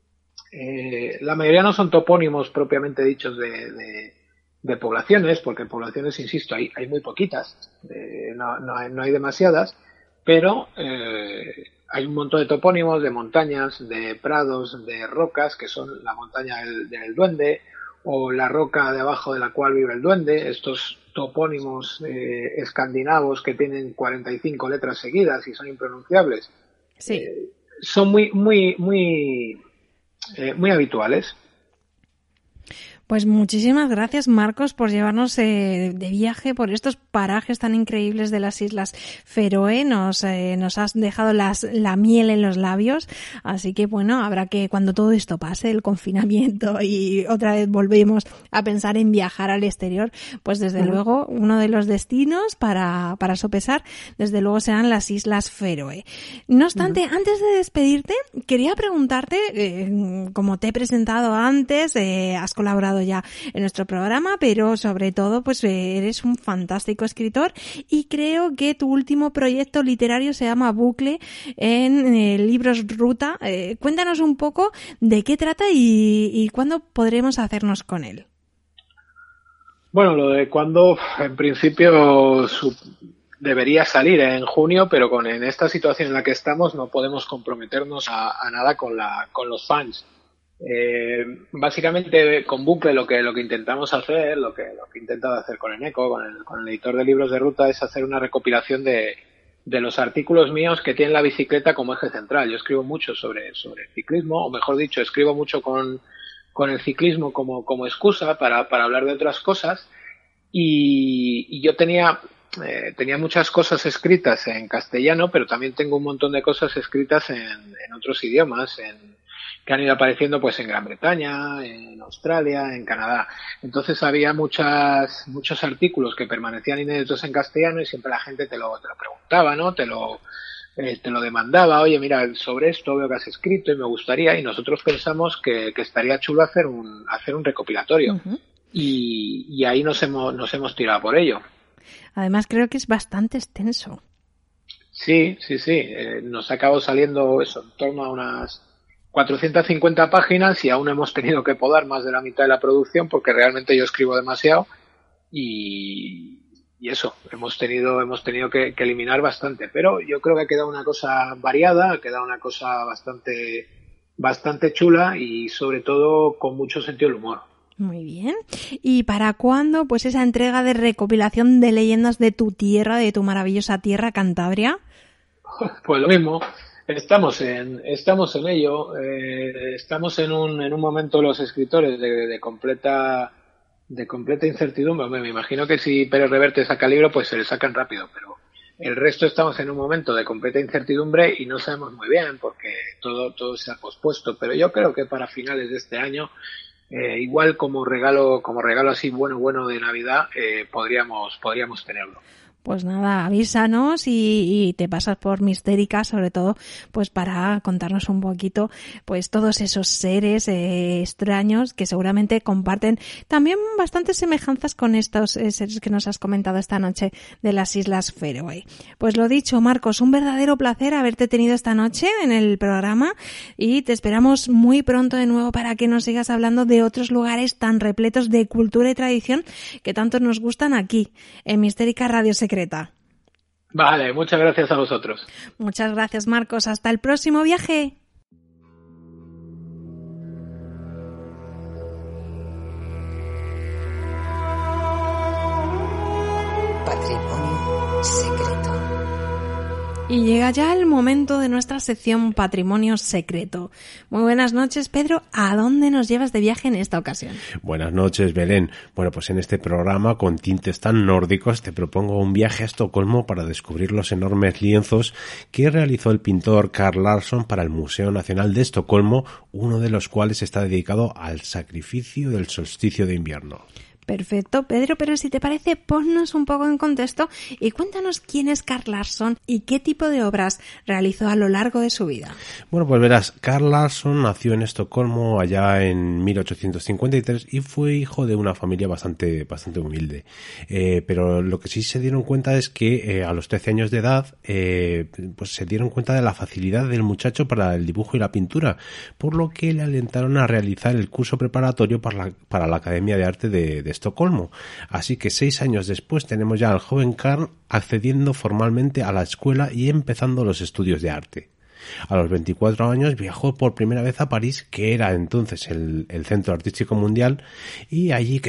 Eh, la mayoría no son topónimos propiamente dichos de, de, de poblaciones, porque poblaciones, insisto, hay, hay muy poquitas, eh, no, no, hay, no hay demasiadas, pero eh, hay un montón de topónimos de montañas, de prados, de rocas, que son la montaña del, del duende, o la roca debajo de la cual vive el duende. Estos topónimos eh, escandinavos que tienen cuarenta y cinco letras seguidas y son impronunciables, sí. eh, son muy muy muy eh, muy habituales. Pues muchísimas gracias, Marcos, por llevarnos eh, de viaje por estos parajes tan increíbles de las Islas Feroe. Nos, eh, nos has dejado las, la miel en los labios, así que bueno, habrá que, cuando todo esto pase, el confinamiento y otra vez volvemos a pensar en viajar al exterior, pues desde uh-huh. luego uno de los destinos para, para sopesar, desde luego serán las Islas Feroe. No obstante, uh-huh. antes de despedirte, quería preguntarte, eh, como te he presentado antes, eh, has colaborado ya en nuestro programa, pero sobre todo pues eres un fantástico escritor y creo que tu último proyecto literario se llama Bucle en eh, Libros Ruta. Eh, cuéntanos un poco de qué trata y, y cuándo podremos hacernos con él. Bueno, lo de cuándo, en principio su, debería salir en junio, pero con en esta situación en la que estamos no podemos comprometernos a, a nada con la con los fans. Eh, básicamente con Bucle lo que lo que intentamos hacer, lo que lo que he intentado hacer con Eneco, con el, con el editor de Libros de Ruta, es hacer una recopilación de, de los artículos míos que tienen la bicicleta como eje central. Yo escribo mucho sobre sobre ciclismo, o mejor dicho, escribo mucho con con el ciclismo como como excusa para para hablar de otras cosas, y, y yo tenía eh, tenía muchas cosas escritas en castellano, pero también tengo un montón de cosas escritas en, en otros idiomas, en que han ido apareciendo pues en Gran Bretaña, en Australia, en Canadá. Entonces había muchas muchos artículos que permanecían inéditos en castellano y siempre la gente te lo, te lo preguntaba, ¿no? Te lo eh, te lo demandaba, oye, mira, sobre esto veo que has escrito y me gustaría, y nosotros pensamos que, que estaría chulo hacer un hacer un recopilatorio. Uh-huh. y, y ahí nos hemos nos hemos tirado por ello. Además creo que es bastante extenso. Sí, sí, sí. Eh, nos ha acabado saliendo eso, en torno a unas cuatrocientas cincuenta páginas, y aún hemos tenido que podar más de la mitad de la producción porque realmente yo escribo demasiado y, y eso, hemos tenido hemos tenido que, que eliminar bastante, pero yo creo que ha quedado una cosa variada, ha quedado una cosa bastante bastante chula y sobre todo con mucho sentido del humor. Muy bien. ¿Y para cuándo pues esa entrega de recopilación de leyendas de tu tierra, de tu maravillosa tierra, Cantabria? Pues lo mismo. Estamos en estamos en ello, eh, estamos en un en un momento los escritores de, de completa de completa incertidumbre. Me imagino que si Pérez Reverte saca libro, pues se le sacan rápido, pero el resto estamos en un momento de completa incertidumbre y no sabemos muy bien porque todo todo se ha pospuesto. Pero yo creo que para finales de este año, eh, igual como regalo como regalo así bueno bueno de Navidad, eh, podríamos podríamos tenerlo. Pues nada, avísanos y, y te pasas por Mistérica, sobre todo pues para contarnos un poquito pues todos esos seres eh, extraños que seguramente comparten también bastantes semejanzas con estos eh, seres que nos has comentado esta noche de las Islas Feroe. Pues lo dicho, Marcos, un verdadero placer haberte tenido esta noche en el programa y te esperamos muy pronto de nuevo para que nos sigas hablando de otros lugares tan repletos de cultura y tradición que tanto nos gustan aquí en Mistérica Radio Secreta. Vale, muchas gracias a vosotros. Muchas gracias, Marcos. Hasta el próximo viaje. Patrimonio secreto. Y llega ya el momento de nuestra sección Patrimonio Secreto. Muy buenas noches, Pedro. ¿A dónde nos llevas de viaje en esta ocasión? Buenas noches, Belén. Bueno, pues en este programa con tintes tan nórdicos te propongo un viaje a Estocolmo para descubrir los enormes lienzos que realizó el pintor Carl Larsson para el Museo Nacional de Estocolmo, uno de los cuales está dedicado al sacrificio del solsticio de invierno. Perfecto, Pedro, pero si te parece, ponnos un poco en contexto y cuéntanos quién es Carl Larsson y qué tipo de obras realizó a lo largo de su vida. Bueno, pues verás, Carl Larsson nació en Estocolmo allá en mil ochocientos cincuenta y tres y fue hijo de una familia bastante bastante humilde. Eh, pero lo que sí se dieron cuenta es que eh, a los trece años de edad eh, pues se dieron cuenta de la facilidad del muchacho para el dibujo y la pintura, por lo que le alentaron a realizar el curso preparatorio para la, para la Academia de Arte de, de Estocolmo. Así que seis años después tenemos ya al joven Carl accediendo formalmente a la escuela y empezando los estudios de arte. A los veinticuatro años viajó por primera vez a París, que era entonces el, el centro artístico mundial, y allí quedó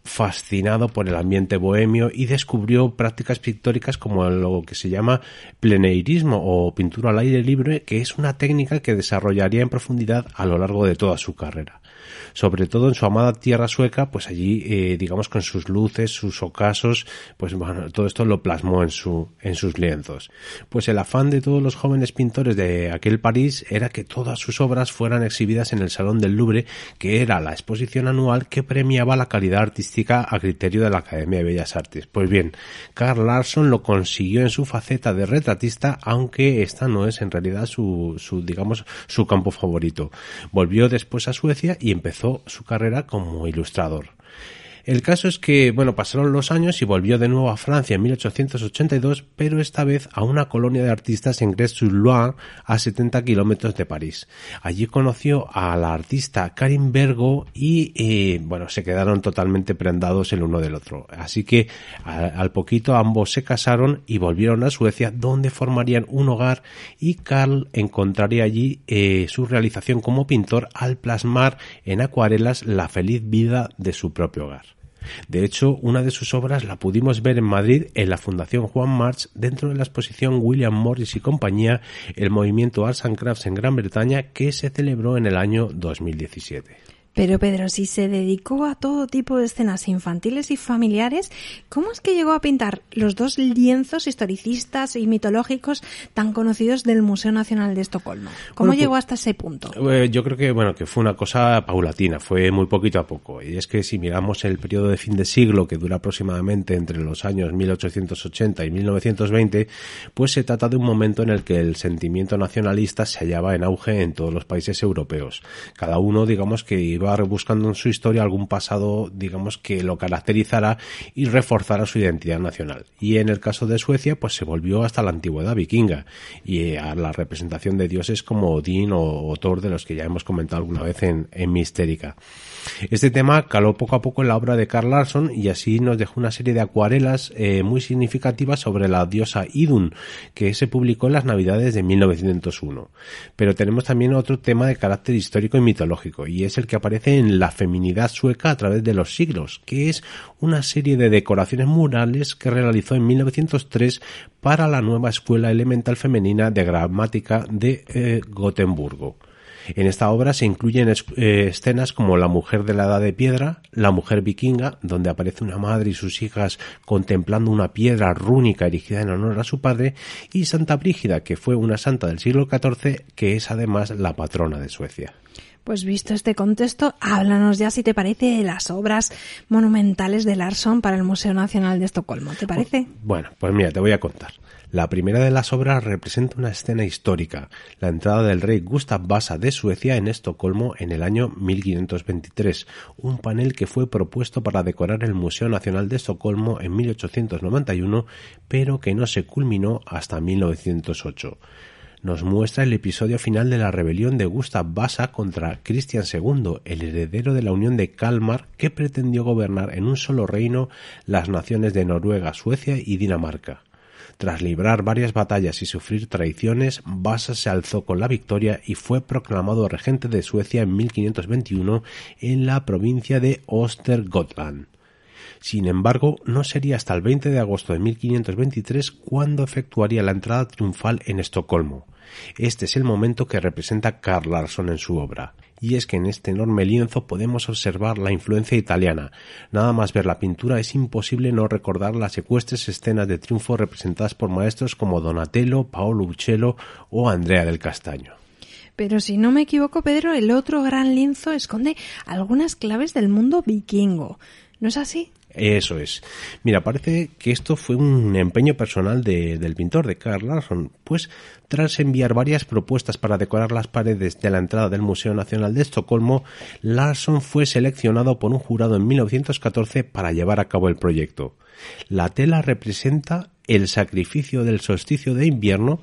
fascinado por el ambiente bohemio y descubrió prácticas pictóricas como lo que se llama pleneirismo o pintura al aire libre, que es una técnica que desarrollaría en profundidad a lo largo de toda su carrera. Sobre todo en su amada tierra sueca, pues allí, eh, digamos, con sus luces, sus ocasos, pues bueno, todo esto lo plasmó en su, en sus lienzos. Pues el afán de todos los jóvenes pintores de aquel París era que todas sus obras fueran exhibidas en el Salón del Louvre, que era la exposición anual que premiaba la calidad artística a criterio de la Academia de Bellas Artes. Pues bien, Carl Larsson lo consiguió en su faceta de retratista, aunque esta no es en realidad su, su digamos, su campo favorito. Volvió después a Suecia y empezó su carrera como ilustrador. El caso es que, bueno, pasaron los años y volvió de nuevo a Francia en mil ochocientos ochenta y dos, pero esta vez a una colonia de artistas en Grez-sur-Loire, a setenta kilómetros de París. Allí conoció a la artista Karin Bergo y, eh, bueno, se quedaron totalmente prendados el uno del otro. Así que, a, al poquito ambos se casaron y volvieron a Suecia, donde formarían un hogar, y Carl encontraría allí eh, su realización como pintor al plasmar en acuarelas la feliz vida de su propio hogar. De hecho, una de sus obras la pudimos ver en Madrid en la Fundación Juan March dentro de la exposición William Morris y compañía, el movimiento Arts and Crafts en Gran Bretaña, que se celebró en el año dos mil diecisiete. Pero Pedro, si se dedicó a todo tipo de escenas infantiles y familiares, ¿cómo es que llegó a pintar los dos lienzos historicistas y mitológicos tan conocidos del Museo Nacional de Estocolmo? ¿Cómo bueno, llegó hasta ese punto? Yo creo que bueno que fue una cosa paulatina, fue muy poquito a poco. Y es que si miramos el periodo de fin de siglo, que dura aproximadamente entre los años mil ochocientos ochenta y mil novecientos veinte, pues se trata de un momento en el que el sentimiento nacionalista se hallaba en auge en todos los países europeos. Cada uno, digamos, que iba buscando en su historia algún pasado, digamos, que lo caracterizara y reforzara su identidad nacional. Y en el caso de Suecia, pues se volvió hasta la antigüedad vikinga y a la representación de dioses como Odín o, o Thor, de los que ya hemos comentado alguna vez en, en Mistérica. Este tema caló poco a poco en la obra de Carl Larsson y así nos dejó una serie de acuarelas eh, muy significativas sobre la diosa Idun, que se publicó en las Navidades de mil novecientos uno. Pero tenemos también otro tema de carácter histórico y mitológico, y es el que aparece en La feminidad sueca a través de los siglos, que es una serie de decoraciones murales que realizó en mil novecientos tres para la nueva Escuela Elemental Femenina de Gramática de eh, Gotemburgo. En esta obra se incluyen es, eh, escenas como La mujer de la edad de piedra, La mujer vikinga, donde aparece una madre y sus hijas contemplando una piedra rúnica erigida en honor a su padre, y Santa Brígida, que fue una santa del siglo catorce, que es además la patrona de Suecia. Pues visto este contexto, háblanos ya, si te parece, de las obras monumentales de Larsson para el Museo Nacional de Estocolmo. ¿Te parece? Bueno, pues mira, te voy a contar. La primera de las obras representa una escena histórica, la entrada del rey Gustav Vasa de Suecia en Estocolmo en el año mil quinientos veintitrés, un panel que fue propuesto para decorar el Museo Nacional de Estocolmo en mil ochocientos noventa y uno, pero que no se culminó hasta mil novecientos ocho. Nos muestra el episodio final de la rebelión de Gustav Vasa contra Cristian segundo, el heredero de la Unión de Kalmar, que pretendió gobernar en un solo reino las naciones de Noruega, Suecia y Dinamarca. Tras librar varias batallas y sufrir traiciones, Vasa se alzó con la victoria y fue proclamado regente de Suecia en mil quinientos veintiuno en la provincia de Östergötland. Sin embargo, no sería hasta el veinte de agosto de mil quinientos veintitrés cuando efectuaría la entrada triunfal en Estocolmo. Este es el momento que representa Carl Larsson en su obra. Y es que en este enorme lienzo podemos observar la influencia italiana. Nada más ver la pintura es imposible no recordar las ecuestres escenas de triunfo representadas por maestros como Donatello, Paolo Uccello o Andrea del Castaño. Pero si no me equivoco, Pedro, el otro gran lienzo esconde algunas claves del mundo vikingo. ¿No es así? Eso es. Mira, parece que esto fue un empeño personal de, del pintor, de Carl Larsson, pues tras enviar varias propuestas para decorar las paredes de la entrada del Museo Nacional de Estocolmo, Larsson fue seleccionado por un jurado en mil novecientos catorce para llevar a cabo el proyecto. La tela representa el sacrificio del solsticio de invierno,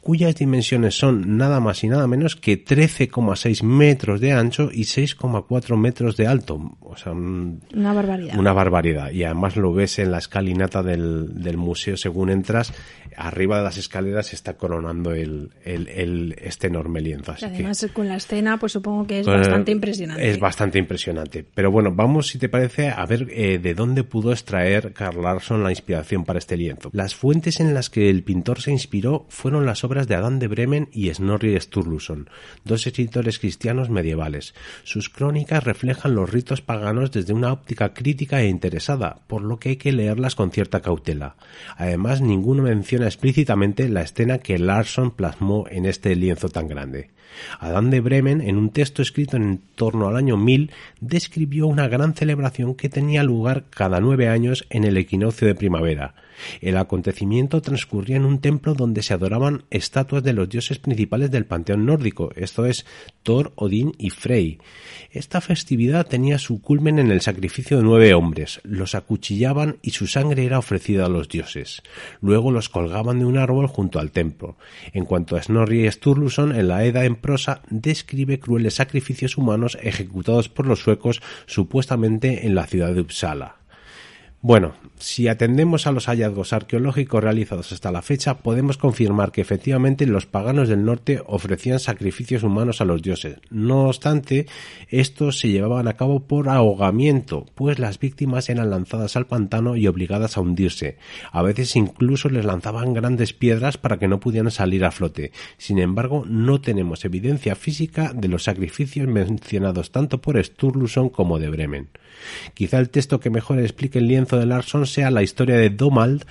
cuyas dimensiones son nada más y nada menos que trece coma seis metros de ancho y seis coma cuatro metros de alto. O sea, un, una barbaridad. Una barbaridad. Y además lo ves en la escalinata del, del museo según entras. Arriba de las escaleras se está coronando el, el, el este enorme lienzo. Así además, que, con la escena, pues supongo que es pues, bastante impresionante. Es bastante impresionante. Pero bueno, vamos, si te parece, a ver eh, de dónde pudo extraer Carl Larsson la inspiración para este lienzo. Las fuentes en las que el pintor se inspiró fueron las obras de Adán de Bremen y Snorri Sturluson, dos escritores cristianos medievales. Sus crónicas reflejan los ritos paganos desde una óptica crítica e interesada, por lo que hay que leerlas con cierta cautela. Además, ninguno menciona explícitamente la escena que Larsson plasmó en este lienzo tan grande. Adán de Bremen, en un texto escrito en torno al año mil, describió una gran celebración que tenía lugar cada nueve años en el equinoccio de primavera. El acontecimiento transcurría en un templo donde se adoraban estatuas de los dioses principales del panteón nórdico, esto es, Thor, Odín y Frey. Esta festividad tenía su culmen en el sacrificio de nueve hombres, los acuchillaban y su sangre era ofrecida a los dioses. Luego los colgaban de un árbol junto al templo. En cuanto a Snorri Sturluson, en la Edda en prosa, describe crueles sacrificios humanos ejecutados por los suecos supuestamente en la ciudad de Uppsala. Bueno, si atendemos a los hallazgos arqueológicos realizados hasta la fecha, podemos confirmar que efectivamente los paganos del norte ofrecían sacrificios humanos a los dioses. No obstante, estos se llevaban a cabo por ahogamiento, pues las víctimas eran lanzadas al pantano y obligadas a hundirse. A veces incluso les lanzaban grandes piedras para que no pudieran salir a flote. Sin embargo, no tenemos evidencia física de los sacrificios mencionados tanto por Sturluson como de Bremen. Quizá el texto que mejor explique el lienzo de Larsson sea la historia de Domald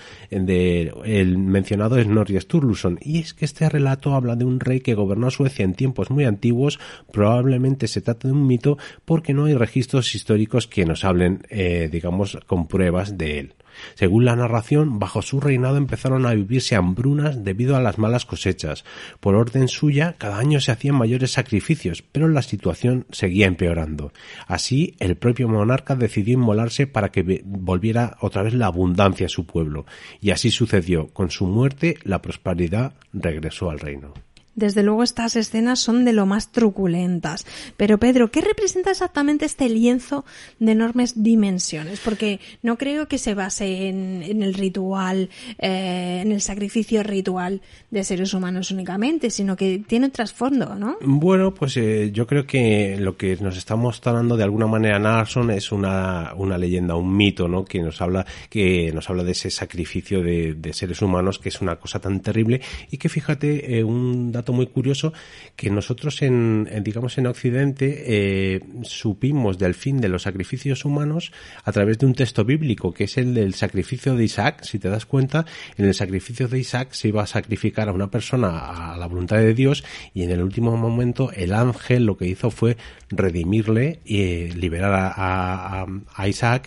de el mencionado Snorri Sturluson, y es que este relato habla de un rey que gobernó Suecia en tiempos muy antiguos. Probablemente se trata de un mito porque no hay registros históricos que nos hablen, eh, digamos, con pruebas de él. Según la narración, bajo su reinado empezaron a vivirse hambrunas debido a las malas cosechas. Por orden suya, cada año se hacían mayores sacrificios, pero la situación seguía empeorando. Así, el propio monarca decidió inmolarse para que volviera otra vez la abundancia a su pueblo. Y así sucedió. Con su muerte, la prosperidad regresó al reino. Desde luego estas escenas son de lo más truculentas. Pero Pedro, ¿qué representa exactamente este lienzo de enormes dimensiones? Porque no creo que se base en, en el ritual, eh, en el sacrificio ritual de seres humanos únicamente, sino que tiene trasfondo, ¿no? Bueno, pues eh, yo creo que lo que nos está mostrando de alguna manera Larsson es una, una leyenda, un mito, ¿no? Que nos habla, que nos habla de ese sacrificio de, de seres humanos, que es una cosa tan terrible, y que fíjate, eh, un dato muy curioso, que nosotros en, en digamos en Occidente eh, supimos del fin de los sacrificios humanos a través de un texto bíblico, que es el del sacrificio de Isaac. Si te das cuenta, en el sacrificio de Isaac se iba a sacrificar a una persona a la voluntad de Dios, y en el último momento el ángel lo que hizo fue redimirle y eh, liberar a, a, a Isaac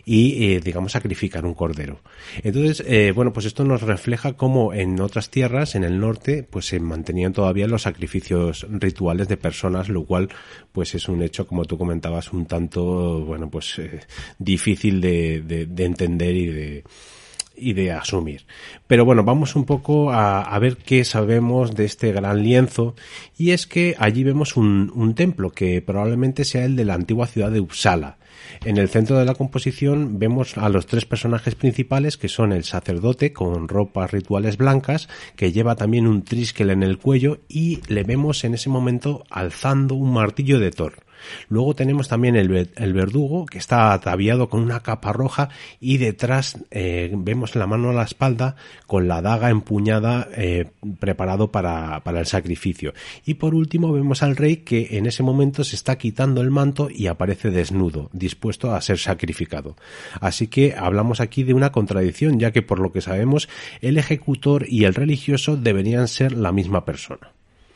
y eh, digamos sacrificar un cordero. Entonces, eh, bueno, pues esto nos refleja cómo en otras tierras, en el norte, pues se mantenían todavía los sacrificios rituales de personas, lo cual pues es un hecho, como tú comentabas, un tanto, bueno, pues eh, difícil de, de, de entender y de y de asumir. Pero bueno, vamos un poco a, a ver qué sabemos de este gran lienzo, y es que allí vemos un, un templo que probablemente sea el de la antigua ciudad de Uppsala. En el centro de la composición vemos a los tres personajes principales, que son el sacerdote con ropas rituales blancas, que lleva también un triskel en el cuello, y le vemos en ese momento alzando un martillo de Thor. Luego tenemos también el, el verdugo, que está ataviado con una capa roja, y detrás eh, vemos la mano a la espalda con la daga empuñada, eh, preparado para, para el sacrificio. Y por último vemos al rey, que en ese momento se está quitando el manto y aparece desnudo, dispuesto a ser sacrificado. Así que hablamos aquí de una contradicción, ya que por lo que sabemos el ejecutor y el religioso deberían ser la misma persona.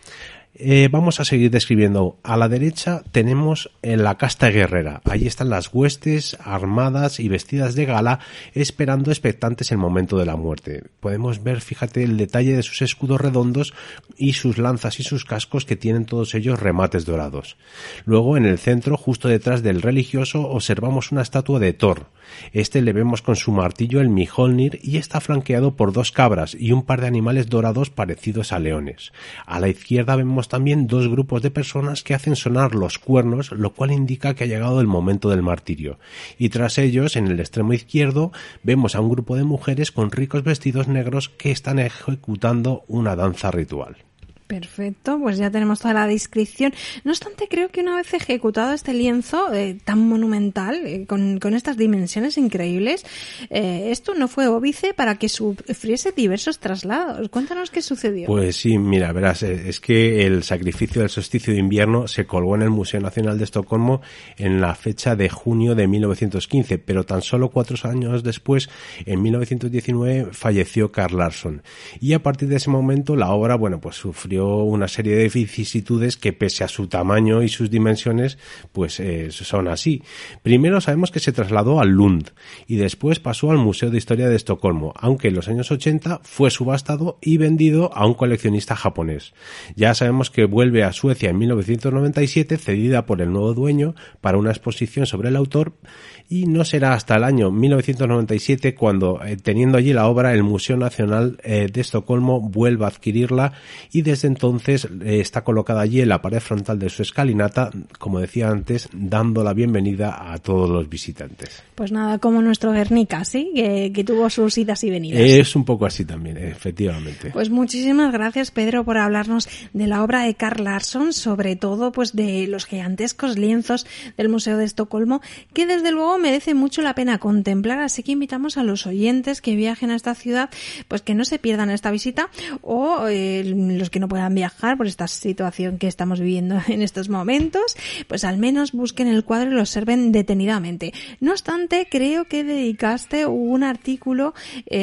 Eh, vamos a seguir describiendo. A la derecha tenemos en la casta guerrera. Allí están las huestes armadas y vestidas de gala, esperando expectantes el momento de la muerte. Podemos ver, fíjate, el detalle de sus escudos redondos y sus lanzas y sus cascos, que tienen todos ellos remates dorados. Luego, en el centro, justo detrás del religioso, observamos una estatua de Thor. Este le vemos con su martillo, el Mjolnir, y está flanqueado por dos cabras y un par de animales dorados parecidos a leones. A la izquierda vemos también dos grupos de personas que hacen sonar los cuernos, lo cual indica que ha llegado el momento del martirio. Y tras ellos, en el extremo izquierdo, vemos a un grupo de mujeres con ricos vestidos negros que están ejecutando una danza ritual. Perfecto, pues ya tenemos toda la descripción. No obstante, creo que una vez ejecutado este lienzo eh, tan monumental, eh, con, con estas dimensiones increíbles, eh, esto no fue óbice para que sufriese diversos traslados. Cuéntanos qué sucedió. Pues sí, mira, verás, es que el sacrificio del solsticio de invierno se colgó en el Museo Nacional de Estocolmo en la fecha de junio de mil novecientos quince, pero tan solo cuatro años después, en mil novecientos diecinueve, falleció Carl Larsson. Y a partir de ese momento la obra, bueno, pues sufrió una serie de vicisitudes que, pese a su tamaño y sus dimensiones, pues eh, son así. Primero sabemos que se trasladó al Lund y después pasó al Museo de Historia de Estocolmo, aunque en los años ochenta fue subastado y vendido a un coleccionista japonés. Ya sabemos que vuelve a Suecia en mil novecientos noventa y siete, cedida por el nuevo dueño para una exposición sobre el autor, y no será hasta el año mil novecientos noventa y siete cuando, eh, teniendo allí la obra, el Museo Nacional eh, de Estocolmo vuelva a adquirirla, y desde entonces eh, está colocada allí en la pared frontal de su escalinata, como decía antes, dando la bienvenida a todos los visitantes. Pues nada, como nuestro Guernica, ¿sí? Que, que tuvo sus idas y venidas. Es un poco así también, efectivamente. Pues muchísimas gracias, Pedro, por hablarnos de la obra de Carl Larsson, sobre todo pues de los gigantescos lienzos del Museo de Estocolmo, que desde luego merece mucho la pena contemplar, así que invitamos a los oyentes que viajen a esta ciudad, pues que no se pierdan esta visita, o eh, los que no puedan viajar por esta situación que estamos viviendo en estos momentos, pues al menos busquen el cuadro y lo observen detenidamente. No obstante, creo que dedicaste un artículo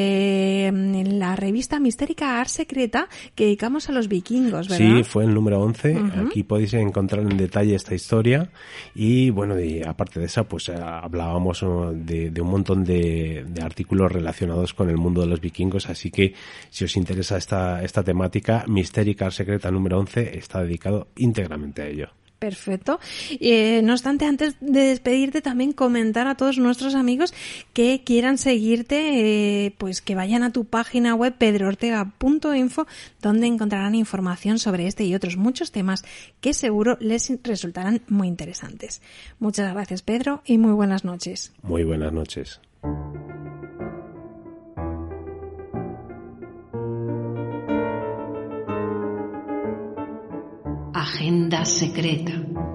eh, en la revista mistérica Ars Secreta que dedicamos a los vikingos, ¿verdad? Sí, fue el número once. Uh-huh. Aquí podéis encontrar en detalle esta historia y, bueno, y aparte de esa, pues hablábamos de, de un montón de, de artículos relacionados con el mundo de los vikingos, así que si os interesa esta, esta temática, Mistérica Ars Secreta número once está dedicado íntegramente a ello. Perfecto. Eh, no obstante, antes de despedirte, también comentar a todos nuestros amigos que quieran seguirte, eh, pues que vayan a tu página web pedro ortega punto info, donde encontrarán información sobre este y otros muchos temas que seguro les resultarán muy interesantes. Muchas gracias, Pedro, y muy buenas noches. Muy buenas noches. Agenda secreta.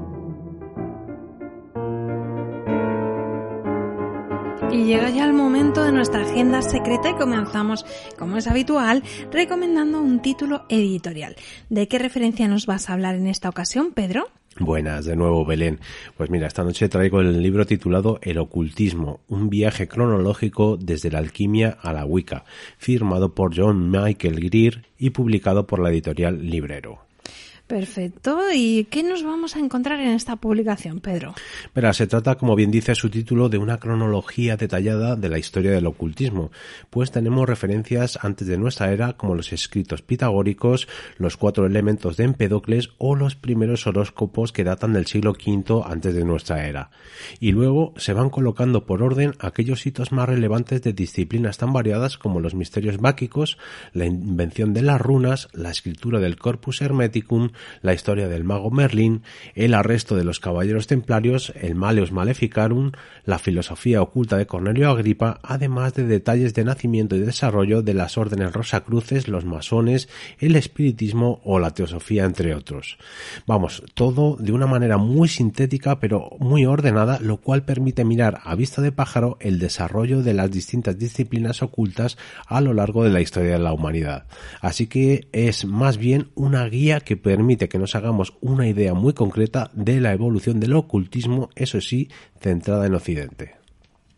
Y llega ya el momento de nuestra agenda secreta y comenzamos, como es habitual, recomendando un título editorial. ¿De qué referencia nos vas a hablar en esta ocasión, Pedro? Buenas, de nuevo, Belén. Pues mira, esta noche traigo el libro titulado El ocultismo, un viaje cronológico desde la alquimia a la Wicca, firmado por John Michael Greer y publicado por la editorial Librero. Perfecto. ¿Y qué nos vamos a encontrar en esta publicación, Pedro? Verá, se trata, como bien dice su título, de una cronología detallada de la historia del ocultismo, pues tenemos referencias antes de nuestra era como los escritos pitagóricos, los cuatro elementos de Empédocles o los primeros horóscopos que datan del siglo quinto antes de nuestra era. Y luego se van colocando por orden aquellos hitos más relevantes de disciplinas tan variadas como los misterios báquicos, la invención de las runas, la escritura del Corpus Hermeticum, la historia del mago Merlín, el arresto de los caballeros templarios, el Malleus Maleficarum, la filosofía oculta de Cornelio Agripa, además de detalles de nacimiento y desarrollo de las órdenes rosacruces, los masones, el espiritismo o la teosofía, entre otros. Vamos, todo de una manera muy sintética pero muy ordenada, lo cual permite mirar a vista de pájaro el desarrollo de las distintas disciplinas ocultas a lo largo de la historia de la humanidad. Así que es más bien una guía que permite permite que nos hagamos una idea muy concreta de la evolución del ocultismo, eso sí, centrada en Occidente.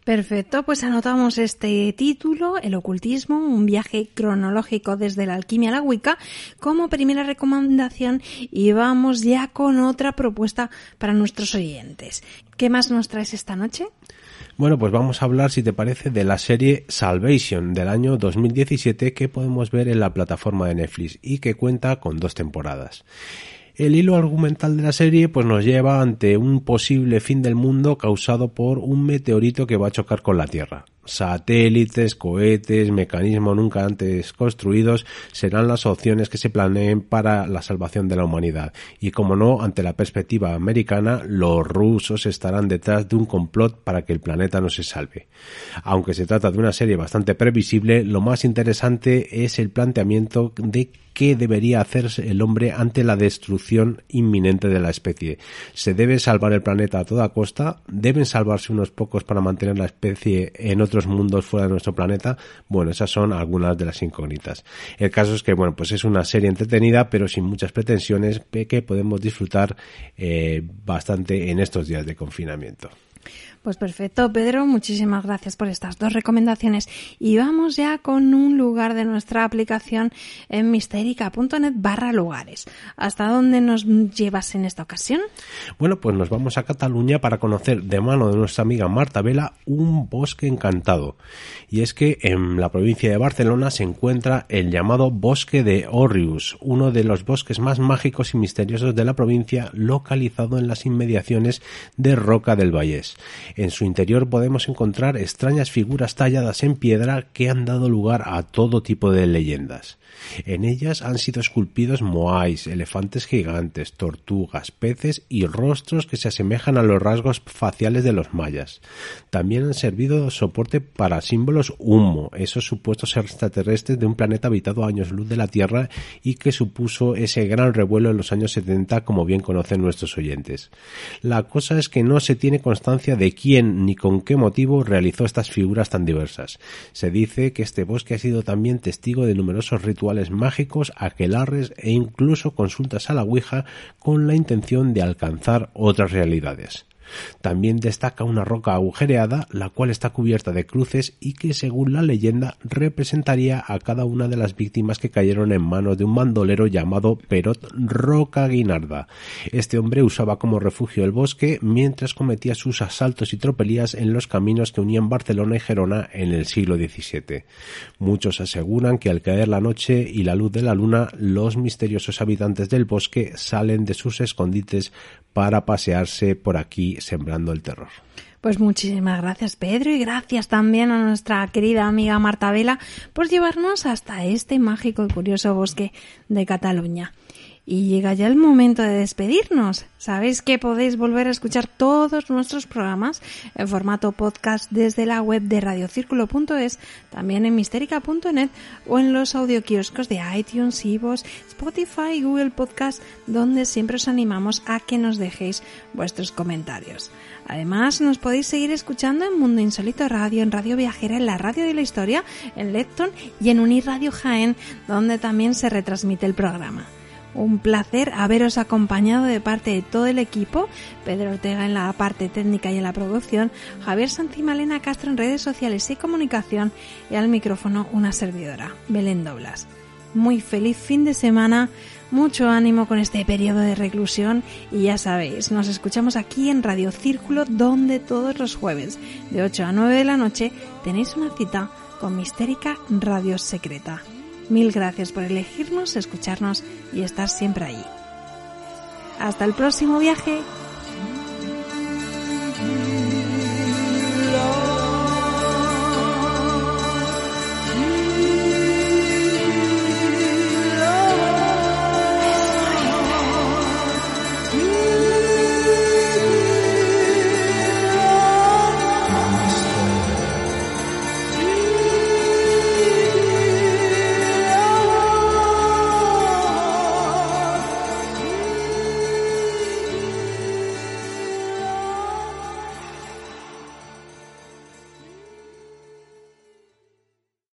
Perfecto, pues anotamos este título, El ocultismo, un viaje cronológico desde la alquimia a la Wicca, como primera recomendación, y vamos ya con otra propuesta para nuestros oyentes. ¿Qué más nos traes esta noche? Bueno, pues vamos a hablar, si te parece, de la serie Salvation del año dos mil diecisiete que podemos ver en la plataforma de Netflix y que cuenta con dos temporadas. El hilo argumental de la serie pues nos lleva ante un posible fin del mundo causado por un meteorito que va a chocar con la Tierra. Satélites, cohetes, mecanismos nunca antes construidos serán las opciones que se planeen para la salvación de la humanidad. Y como no, ante la perspectiva americana, los rusos estarán detrás de un complot para que el planeta no se salve. Aunque se trata de una serie bastante previsible, lo más interesante es el planteamiento de qué debería hacerse el hombre ante la destrucción inminente de la especie. ¿Se debe salvar el planeta a toda costa? ¿Deben salvarse unos pocos para mantener la especie en otros mundos fuera de nuestro planeta? Bueno, esas son algunas de las incógnitas. El caso es que, bueno, pues es una serie entretenida, pero sin muchas pretensiones, que podemos disfrutar eh, bastante en estos días de confinamiento. Pues perfecto, Pedro, muchísimas gracias por estas dos recomendaciones y vamos ya con un lugar de nuestra aplicación en misterica.net barra lugares. ¿Hasta dónde nos llevas en esta ocasión? Bueno, pues nos vamos a Cataluña para conocer de mano de nuestra amiga Marta Vela un bosque encantado. Y es que en la provincia de Barcelona se encuentra el llamado Bosque de Òrrius, uno de los bosques más mágicos y misteriosos de la provincia, localizado en las inmediaciones de Roca del Vallès. En su interior podemos encontrar extrañas figuras talladas en piedra que han dado lugar a todo tipo de leyendas. En ellas han sido esculpidos moais, elefantes gigantes, tortugas, peces y rostros que se asemejan a los rasgos faciales de los mayas. También han servido de soporte para símbolos humo, esos supuestos extraterrestres de un planeta habitado a años luz de la Tierra y que supuso ese gran revuelo en los años setenta, como bien conocen nuestros oyentes. La cosa es que no se tiene constancia de quién ni con qué motivo realizó estas figuras tan diversas. Se dice que este bosque ha sido también testigo de numerosos rituales mágicos, aquelarres e incluso consultas a la Ouija con la intención de alcanzar otras realidades. También destaca una roca agujereada, la cual está cubierta de cruces y que, según la leyenda, representaría a cada una de las víctimas que cayeron en manos de un bandolero llamado Perot Rocaguinarda. Este hombre usaba como refugio el bosque mientras cometía sus asaltos y tropelías en los caminos que unían Barcelona y Gerona en el siglo diecisiete. Muchos aseguran que al caer la noche y la luz de la luna, los misteriosos habitantes del bosque salen de sus escondites para pasearse por aquí sembrando el terror. Pues muchísimas gracias, Pedro, y gracias también a nuestra querida amiga Marta Vela por llevarnos hasta este mágico y curioso bosque de Cataluña. Y llega ya el momento de despedirnos. Sabéis que podéis volver a escuchar todos nuestros programas en formato podcast desde la web de radiocírculo punto es, también en misterica punto net o en los audioquioscos de iTunes, iVoox, Spotify y Google Podcast, donde siempre os animamos a que nos dejéis vuestros comentarios. Además, nos podéis seguir escuchando en Mundo Insólito Radio, en Radio Viajera, en la Radio de la Historia, en Lecton y en Unirradio Jaén, donde también se retransmite el programa. Un placer haberos acompañado de parte de todo el equipo, Pedro Ortega en la parte técnica y en la producción, Javier Sanz y Malena Castro en redes sociales y comunicación, y al micrófono una servidora, Belén Doblas. Muy feliz fin de semana, mucho ánimo con este periodo de reclusión y ya sabéis, nos escuchamos aquí en Radio Círculo, donde todos los jueves de ocho a nueve de la noche tenéis una cita con Mistérica Radio Secreta. Mil gracias por elegirnos, escucharnos y estar siempre ahí. Hasta el próximo viaje.